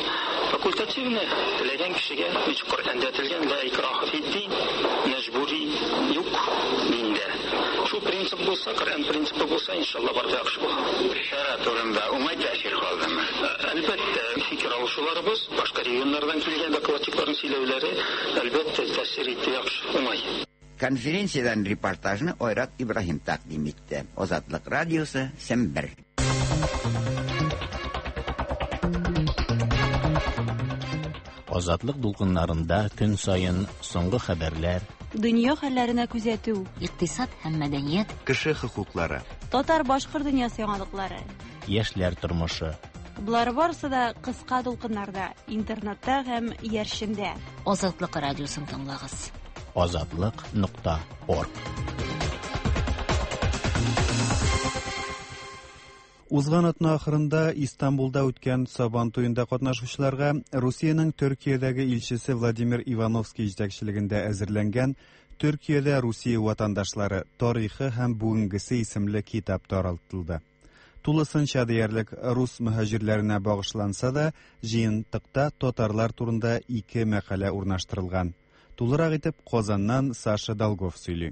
Факультативный теләгән кешегә бит Коръәндә әйтелгән ла икраха фид-дин, мәҗбүри юк диндә. Шу принцип булса, Коръән принципы булса, иншалла барда яхшы була. Шәра турында уңай тәэсир калдымы? Әлбәттә, фикер алышуларыбыз, башка регионнардан килгән докладчикларның сөйләүләре әлбәттә тәэсир итте яхшы, уңай. Конференциядан репортажны Ойрат Ибраһим тәкъдим итте. Азатлык радиосы Сембер. Азатлык дулкыннарында көн сайын соңгы хәбәрләр, дөнья хәлләренә күзәтү, икътисад һәм мәдәният, кеше хокуклары, татар-башкорт дөньясы яңалыклары, яшьләр тормышы. Булар барысы да кыска дулкыннарда, интернетта һәм яршендә. Азатлык радиосын тыңлагыз. Azatlyk.org. Узган атна ахырында Истанбулда үткән Сабан туенда катнашучыларга Русиянең Төркиядәге илчесе Владимир Ивановский җитәкчелегендә әзерләнгән Төркиядә Русия ватандашлары тарихы һәм бүгенгесе исемле китап таратылды. Тулысынча диярлек рус мөхаҗирләренә багышланса да, җыентыкта татарлар турында 2 мәкалә урнаштырылган. Тулырак итеп Казаннан Саша Долгов сөйли.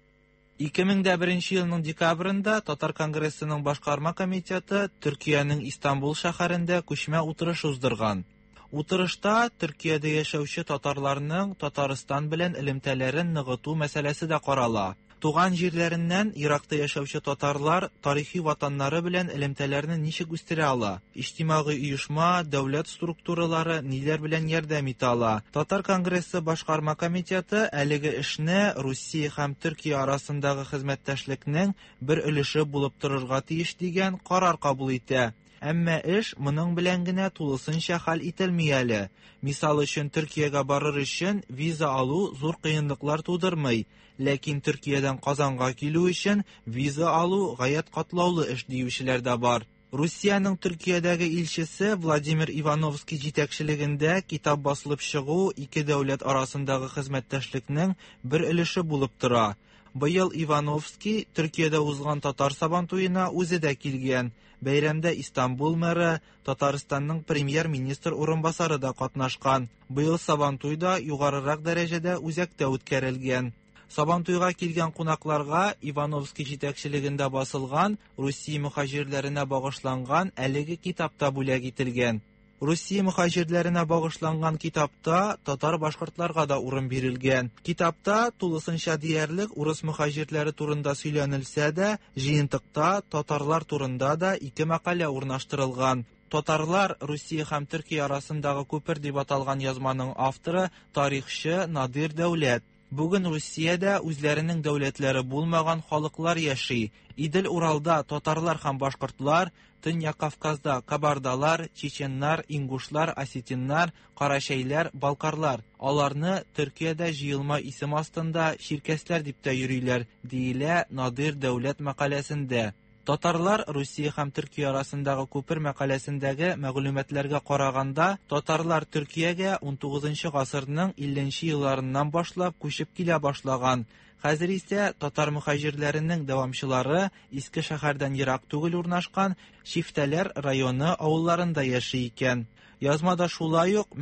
2001 елның декабрында Татар конгрессының башкарма комитеты Төркиянең Истанбул шәһәрендә күчмә утырыш уздырган. Утырышта Төркиядә яшәүче татарларның Татарстан белән элемтәләрен ныгыту мәсьәләсе дә карала. Туган җирләреннән еракта яшәүче татарлар тарихи ватаннары белән элемтәләрне ничек үстерә ала? Иҗтимагый оешма, дәүләт структуралары ниләр белән ярдәм итә ала? Татар конгрессы башкарма комитеты әлеге эшне Русия һәм Төркия арасындагы хезмәттәшлекнең бер өлеше булып торырга тиеш дигән карар кабул итә. Әмма эш моның белән генә тулысынча хәл ителми әле. Мисал өчен Төркиягә барыр өчен виза алу зур кыенлыклар тудырмый. Ләкин Төркиядән Казанга килү өчен виза алу гаять катлаулы эш диючеләр дә бар. Русиянең Төркиядәге илчесе Владимир Ивановский җитәкчелегендә китап басылып чыгу 2 дәүләт арасындагы хезмәттәшлекнең бер өлеше булып тора. Быел Ивановский Төркиядә узган татар Сабан туена үзе дә килгән. Бәйрәмдә Истанбул мэры, Татарстанның премьер-министр урынбасары да катнашкан. Быел Сабан туйда югарырак дәрәҗәдә үзәктә үткәрелгән. Сабан туйга килгән кунакларга Ивановский җитәкчелегендә басылган Русия мөхаҗирләренә багышланган әлеге китапта бүләк ителгән. Русия мөхаҗирләренә багышланган китапта татар башкортларга да урын бирелгән. Китапта тулысынча диярлек урыс мөхаҗирләре турында сөйләнелсә дә, җыентыкта татарлар турында да 2 мәкалә урнаштырылган. Татарлар Русия һәм Төркия арасындагы күпер дип аталган язманың авторы тарихчы Надир Дәүләт. Бүген Русиядә үзләренең дәүләтләре булмаган халыклар яши. Идел Уралда татарлар һәм башкортлар, Төньяк Кавказда кабардалар, чеченнар, ингушлар, осетиннар, карачәйләр, балкарлар. Аларны Төркиядә җыелма исем астында ширкәсләр дип тә йөриләр, диелә Надир Дәүләт мәкаләсендә. Татарлар Русия һәм Төркия арасындагы күпер мәкаләсендәге мәгълүматларга караганда, татарлар Төркиягә 19 гасырның 50 елларыннан башлап күчеп килә башлаган. Хәзер исә татар мөхаҗирләренең дәвамчылары Иске шәһәрдән ерак түгел урнашкан Шифтәләр районы авылларында яши икән. Язмада шулай ук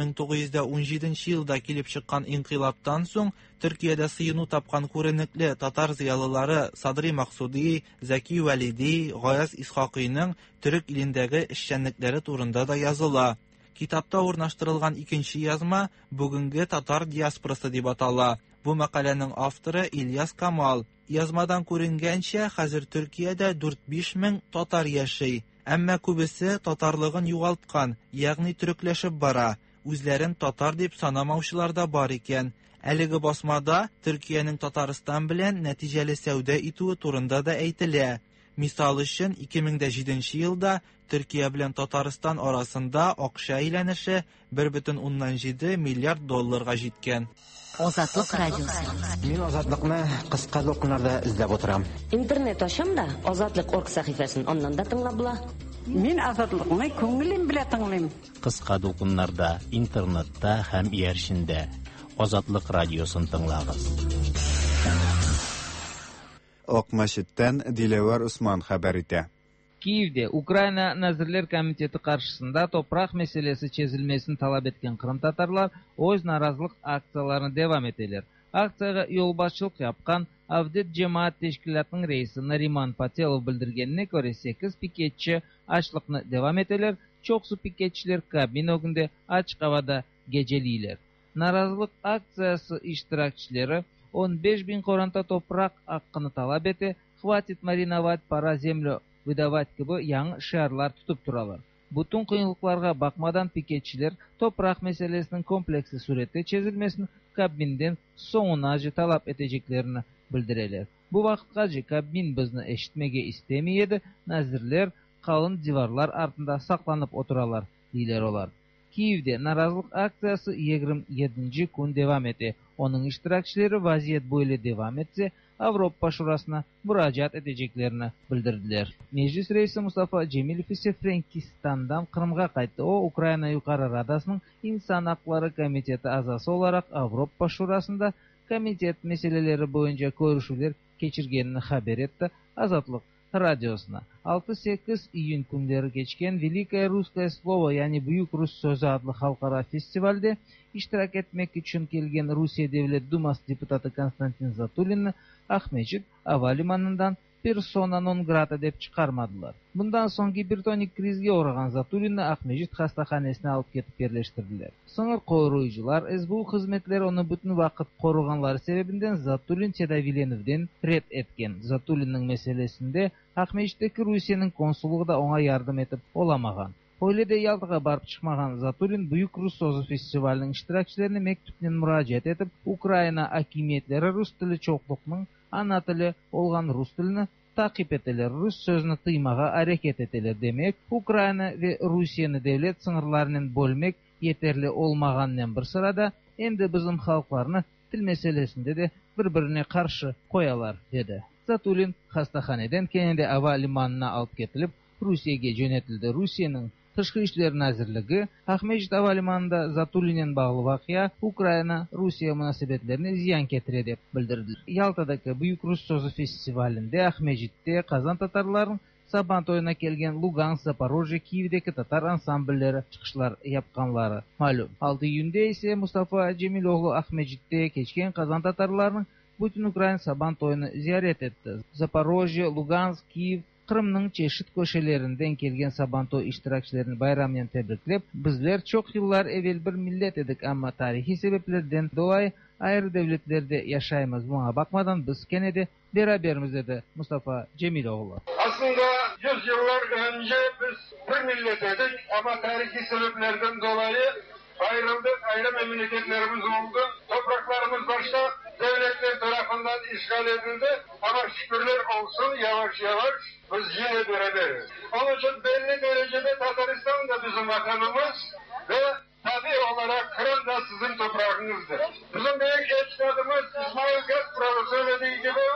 1917 елда килеп чыккан инкыйлабтан соң Төркиядә сыйыну тапкан күренекле татар зыялылары Садри Максуди, Зәки Вәлиди, Гаяз Исхакыйның төрек илендәге эшчәнлекләре турында да языла. Китапта урнаштырылган 2нче язма бүгенге татар диаспорасы дип атала. Бу мәкаләнең авторы Ильяс Камал. Язмадан күренгәнчә, хәзер Төркиядә 4-5 мең татар яши. Әмма күбесе татарлыгын югалткан, ягъни төрекләшеп бара. Үзләрен татар дип санамаучылар да бар икән. Әлеге басмада Төркиянең Татарстан белән нәтиҗәле сәүдә итүе турында да әйтелә. Мисал өчен 2007 елда Төркия белән Татарстан арасында акча әйләнеше 1,7 миллиард долларга җиткән. Азатлык радиосы. Мин Азатлыкны кыска документарда эзләп утырам. Интернет ачам да Азатлык.org сәхифәсен аннан да тыңлап була. Мин Азатлыкны күңелем белән тыңлыйм. Кыска документларда, интернетта һәм ияршендә Азатлык радиосын тыңлагыз. Ак мәчеттән Диләвар Усман хәбәр итә. Киевде Украина Nazirler Komiteti karşısında toprak meselesi çözülmesini talep etken Kırım Tatarlar öz narazılık aksiyalarını devam ettiler. Aksiyaya yolbaşçılık yapkan Avdet Cemaat Teşkilatının reisi Nariman Patelov bildirgenine göre 8 piketçi açlıkını devam ettiler. Çoksu piketçiler kabin önünde açık havada geceliler. Narazılık aksiyası iştirakçıları 15.000 koranta toprak hakkını talep etti. Хватит мариновать, пора землю выдавать gibi yanı şiarlar tutup duralar. Bütün kıyılıklarga bakmadan piketçiler toprak meselesinin kompleksi surette çözülmesini kabbinden soğunaca talep edeceklerini bildireler. Bu vakitgaca kabbin bizni eşitmege istemeyedi, nazirler kalın divarlar ardında saklanıp oturalar, deyler olar. Kiev'de narazılık aksiyası 27. gün devam etti. Onun iştirakçıları vaziyet böyle devam etse, Avrupa Şurası'na müracaat edeceklerini bildirdiler. Meclis reisi Mustafa Cemilov ise Frankistan'dan Kırım'a kayıttı. O, Ukrayna Yukarı Radası'nın İnsan Hakları Komiteti azası olarak Avrupa Şurası'nda komitet meseleleri boyunca görüşüler geçirgenini haber etti. Azatlık Radyosuna 6-8 iyun günleri geçken Velikaya Ruskaya Slovo yani Büyük Rus Sözü adlı halkara festivalde iştirak etmek için gelgen Rusya Devlet Duması deputatı Konstantin Zatulin'i Ahmecit havalimanından persona non grata dep çıkarmadılar. Bundan sonki bir tonik krizge uğragan Zatulin'i Ahmecit hastahanesine alıp ketip yerleştirdiler. Sınır koruyucular, SBU hizmetleri onu bütün vakit koruganları sebebinden Zatulin Tedavilenov'den red etken. Zatulin'in meselesinde Ahmecit'teki Rusya'nın konsuluğu da ona yardım etip olamagan. Öyle de Yaltıga barıp çıkmagan Zatulin Büyük Rus Sözü Festivalinin iştirakçılarına mektupten müracaat etip Ukrayna hakimiyetleri Rus tili çoklukның ana tili olgan Rus tilini takip ettiler, Rus sözünü tıymağa hareket ettiler demek, Ukrayna ve Rusya'nı devlet sınırlarının bölmek yeterli olmagandan bir sırada, endi bizim halklarını til meselesinde de birbirine karşı koyalar dedi. Zatulin hastahaneden kendi havalimanına alıp getilip Rusya'ya yönetildi. Rusya'nın Tışkı İşler Nazirligi Ahmecit havalimanında Zatulin'in bağlı vakıya Ukrayna Rusya münasebetlerine ziyan getire dep bildirdi. Yalta'daki Büyük Rus Sözü Festivalinde Ahmecit'te Kazan Tatarların Saban toyuna gelgen Lugansk, Zaporojye, Kiev'deki Tatar ansamblleri çıkışlar yapkanları malum. 6 iyunda ise Mustafa Cemiloğlu Ahmecit'te geçken Kazan Tatarlarının bütün Ukrayna Saban toyunu ziyaret etti. Zaporojye, Lugansk, Kiev, Kırım'nın çeşit köşelerinden gelgen Sabantoy iştirakçılarını bayramıyla tebriklep, bizler çok yıllar evvel bir millet edik ama tarihi sebeplerden dolayı ayrı devletlerde yaşayımız. Buna bakmadan biz gene de beraberiz dedi Mustafa Cemiloğlu. Aslında 100 yıllar önce biz bir millet edik ama tarihi sebeplerden dolayı ayrıldık, ayrı memleketlerimiz oldu. Topraklarımız başta devletler tarafından işgal edildi ama şükürler olsun yavaş yavaş biz yine beraberiz. Onun için belli derecede Tataristan da bizim vatanımız ve tabi olarak Kırım da sizin toprağınızdır. Bizim büyük ecdadımız İsmail Gasprov'u söylediği gibi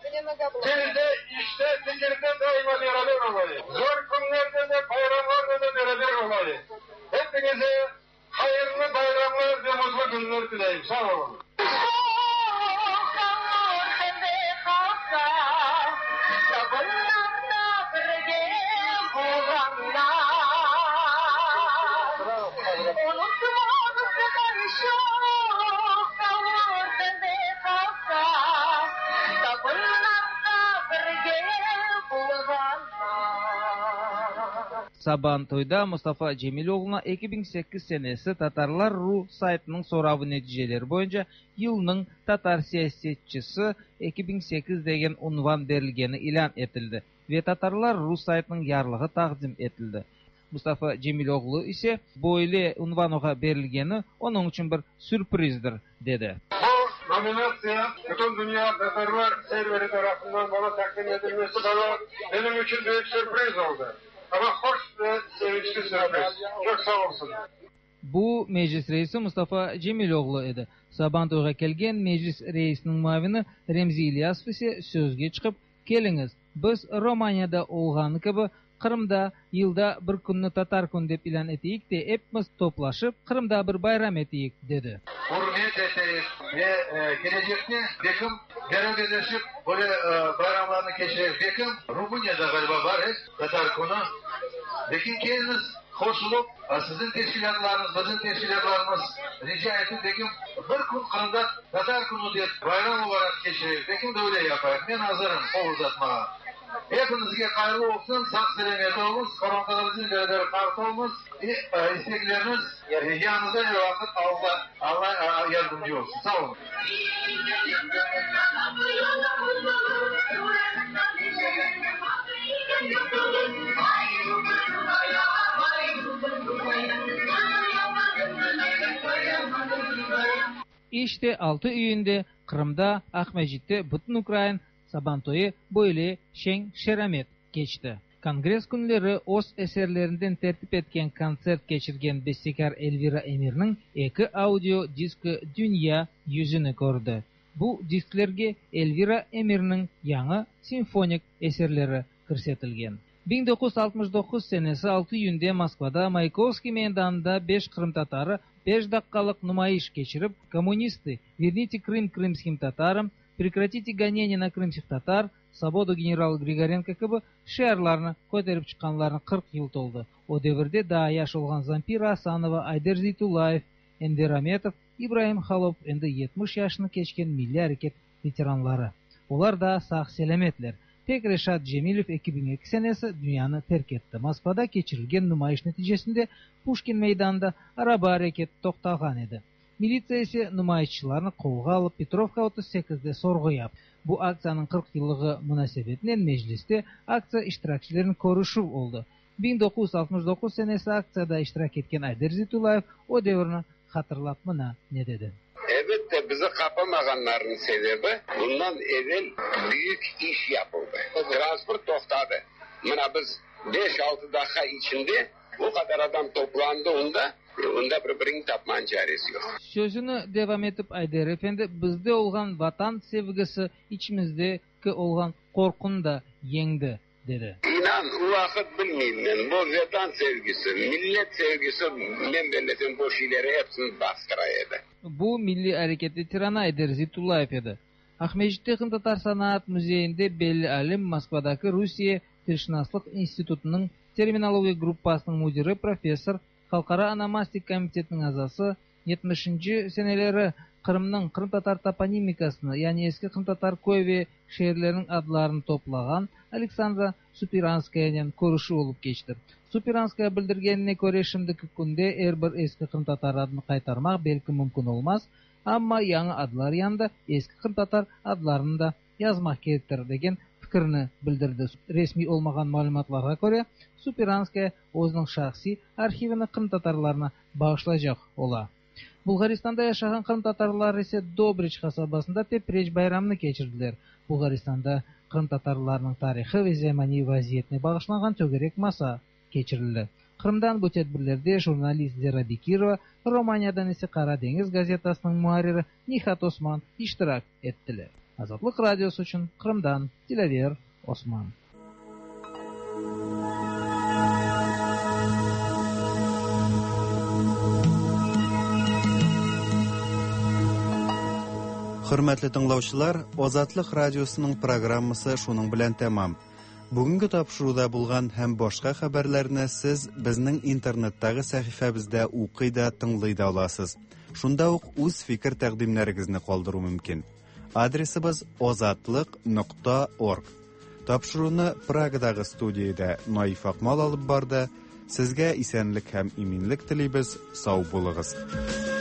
tilde, işte, fikirde daima beraber olayım. Zor günlerde de bayramlarda da beraber olayım. Hepinize hayırlı bayramlar ve mutlu günler dileyim. Sağ olun. Sabantoyda Mustafa Cemiloğlu'na 2008 senesi Tatarlar.ru saytının soravı neticeleri boyunca yılının Tatar siyasetçisi 2008 degen unvan berilgeni ilan etildi ve Tatarlar.ru saytının yarlığı takdim etildi. Mustafa Cemiloğlu ise böyle unvanıga berilgeni onun için bir sürprizdir dedi. Bu nominasya bütün dünya Tatarlar serveri tarafından bana takdim edilmesi bana benim için büyük sürpriz oldu. Ama hoş ve sevinçli sürpriz. Çok sağ olsun. Bu meclis reisi Mustafa Cemiloğlu idi. Sabantoyga kelgen meclis reisinin muavini Remzi İlyasov ise sözge çıkıp, keliniz, biz Romanya'da olganı gibi Кырымда yılda bir kunni Tatar kun dep ilan eteyik de hepimiz toplaşıp Kırım'da bir bayram eteyik dedi. Hürmet ederiz ve gelecekte bekim deredeşip böyle bayramlarını geçiririz. Bekim Rumunya'da galiba var Tatar kunu. Bekim kendiniz hoş olup sizin teşkilatlarınız, bizim teşkilatlarımız rica ettik. Bekim bir kun Kırım'da Tatar kunu diye bayram olarak geçiririz. Bekim de öyle yapar. Ben hazırım o uzatmaya. Hepinizge hayırlı olsun, sağ selamet olunuz, koronavizin beraber kartı olunuz, istekleriniz yanınızda bir vakit Allah yardımcı olsun. Sağ olun. İşte 6 iyinde Kırım'da Akmejit'te bütün Ukrayn Sabantoyu böyle şen şeramet geçti. Kongres günleri o'z eserlerinden tertip etken konsert geçirgen bestekar Elvira Emir'nin iki audio diski dünya yüzünü gördü. Bu disklerge Elvira Emir'nin yanı simfonik eserleri kırsetilgen. 1969 senesi 6 iyinde Moskvada Mayakovskiy meydanında 5 Kırım Tatarı 5 dakikalık numayiş geçirip kommunisti «Верните Крым крымским татарам», «Прекратите гонения на крымских татар», «Свободу генерал Григоренко» кебі şiarlarını көтеріп çıkanlarına 40 yıl toldu. O devirde daha yaş olgan Zamfira Asanova, Ayder Zeytullayev, Enver Ametov, İbrahim Halop endi 70 yaşını keçken milli hareket veteranları. Olar da sağ selametler. Tek Reşat Cemilov 2002 senesi dünyanı terk etti. Moskvada geçirilgen numayiş neticesinde Pushkin meydanında araba hareket to'xtagan edi. Militsiya ise numayişçilarni qo'lga olib Petrovka 38'de sorgu yaptı. Bu aksiyanın 40 yıllığı münasebetinden mecliste aksiya iştirakçilerini ko'rishuv oldu. 1969 senesi aksiyada iştirak etken Ayder Zeytullayev o devrini hatırlap mına ne dedi? Elbette bizi kapamaganların sebebi bundan evvel büyük iş yapıldı. Transport to'xtadı. Mana biz 5-6 dakika içinde bu kadar adam toplandı onda birbirini tapman çaresi yok. Sözünü devam etip Ayder Efendi bizde olgan vatan sevgisi içimizdeki olgan korkun da yendi dedi. İnan o vakit bilmeyeyim bu vatan sevgisi, millet sevgisi memleketin bu şeyleri hepsini bastıraydı. Bu milli hareket veteranı Ayder Zeytullayev edi. Akmejit'te Kırım Tatar Sanat Müzeyinde belli alim Moskvadaki Rusiya Tilshnaslik İnstitutu'nun terminologiya gruppasının müdiri professor Halkara Anamastik Komitetinin azası 70. seneleri Kırım'nın Kırım Tatar toponimikasını yani eski Kırım Tatar köy ve şehirlerin adlarını toplagan Aleksandra Supiranskaya'nın ko'rishuv olup geçti. Supiranskaya bildirgenine göre şimdiki kunde bir eski Kırım Tatar adını qaytarmak belki mümkün olmaz, ama yangi adlar yanında eski Kırım Tatar adlarını da yazmak gerektir degen fikrini bildirdi. Resmi olmagan ma'lumotlarga ko'ra Supiranskaya o'zining shaxsiy arxivini Kırım Tatarlarına bağışlayacak ola. Bulgaristan'da yaşayan Kırım Tatarlar ise Dobrich kasabasında Teprej bayramını geçirdiler. Bulgaristan'da Kırım Tatarlarının tarihi ve zamani vaziyetine bağışlanan tögerek masa geçirildi. Kırım'dan bu tedbirlerde jurnalist Zera Bekirova, Romanya'dan ise Karadeniz gazetasının muharriri Nihat Osman iştirak ettiler. Azatlık Radyosu için Kırım'dan Dilaver Osman. Hürmetli dinləyicilər, Azadlıq Radiosunun proqramması şunun bilan tamam. Бүгінгі тапшыруда булган һәм башка хәбәрләрне сез безнең интернеттагы сәхифәбездә укый да тыңлый да аласыз. Шунда ук үз фикер тәкъдимнәрегезне калдыру мөмкин. Адресыбыз azatlyk.org. Тапшыруны Прагадагы студиядә Наиф Акмал алып барды. Сезгә исәнлек һәм иминлек телибез. Сау булыгыз.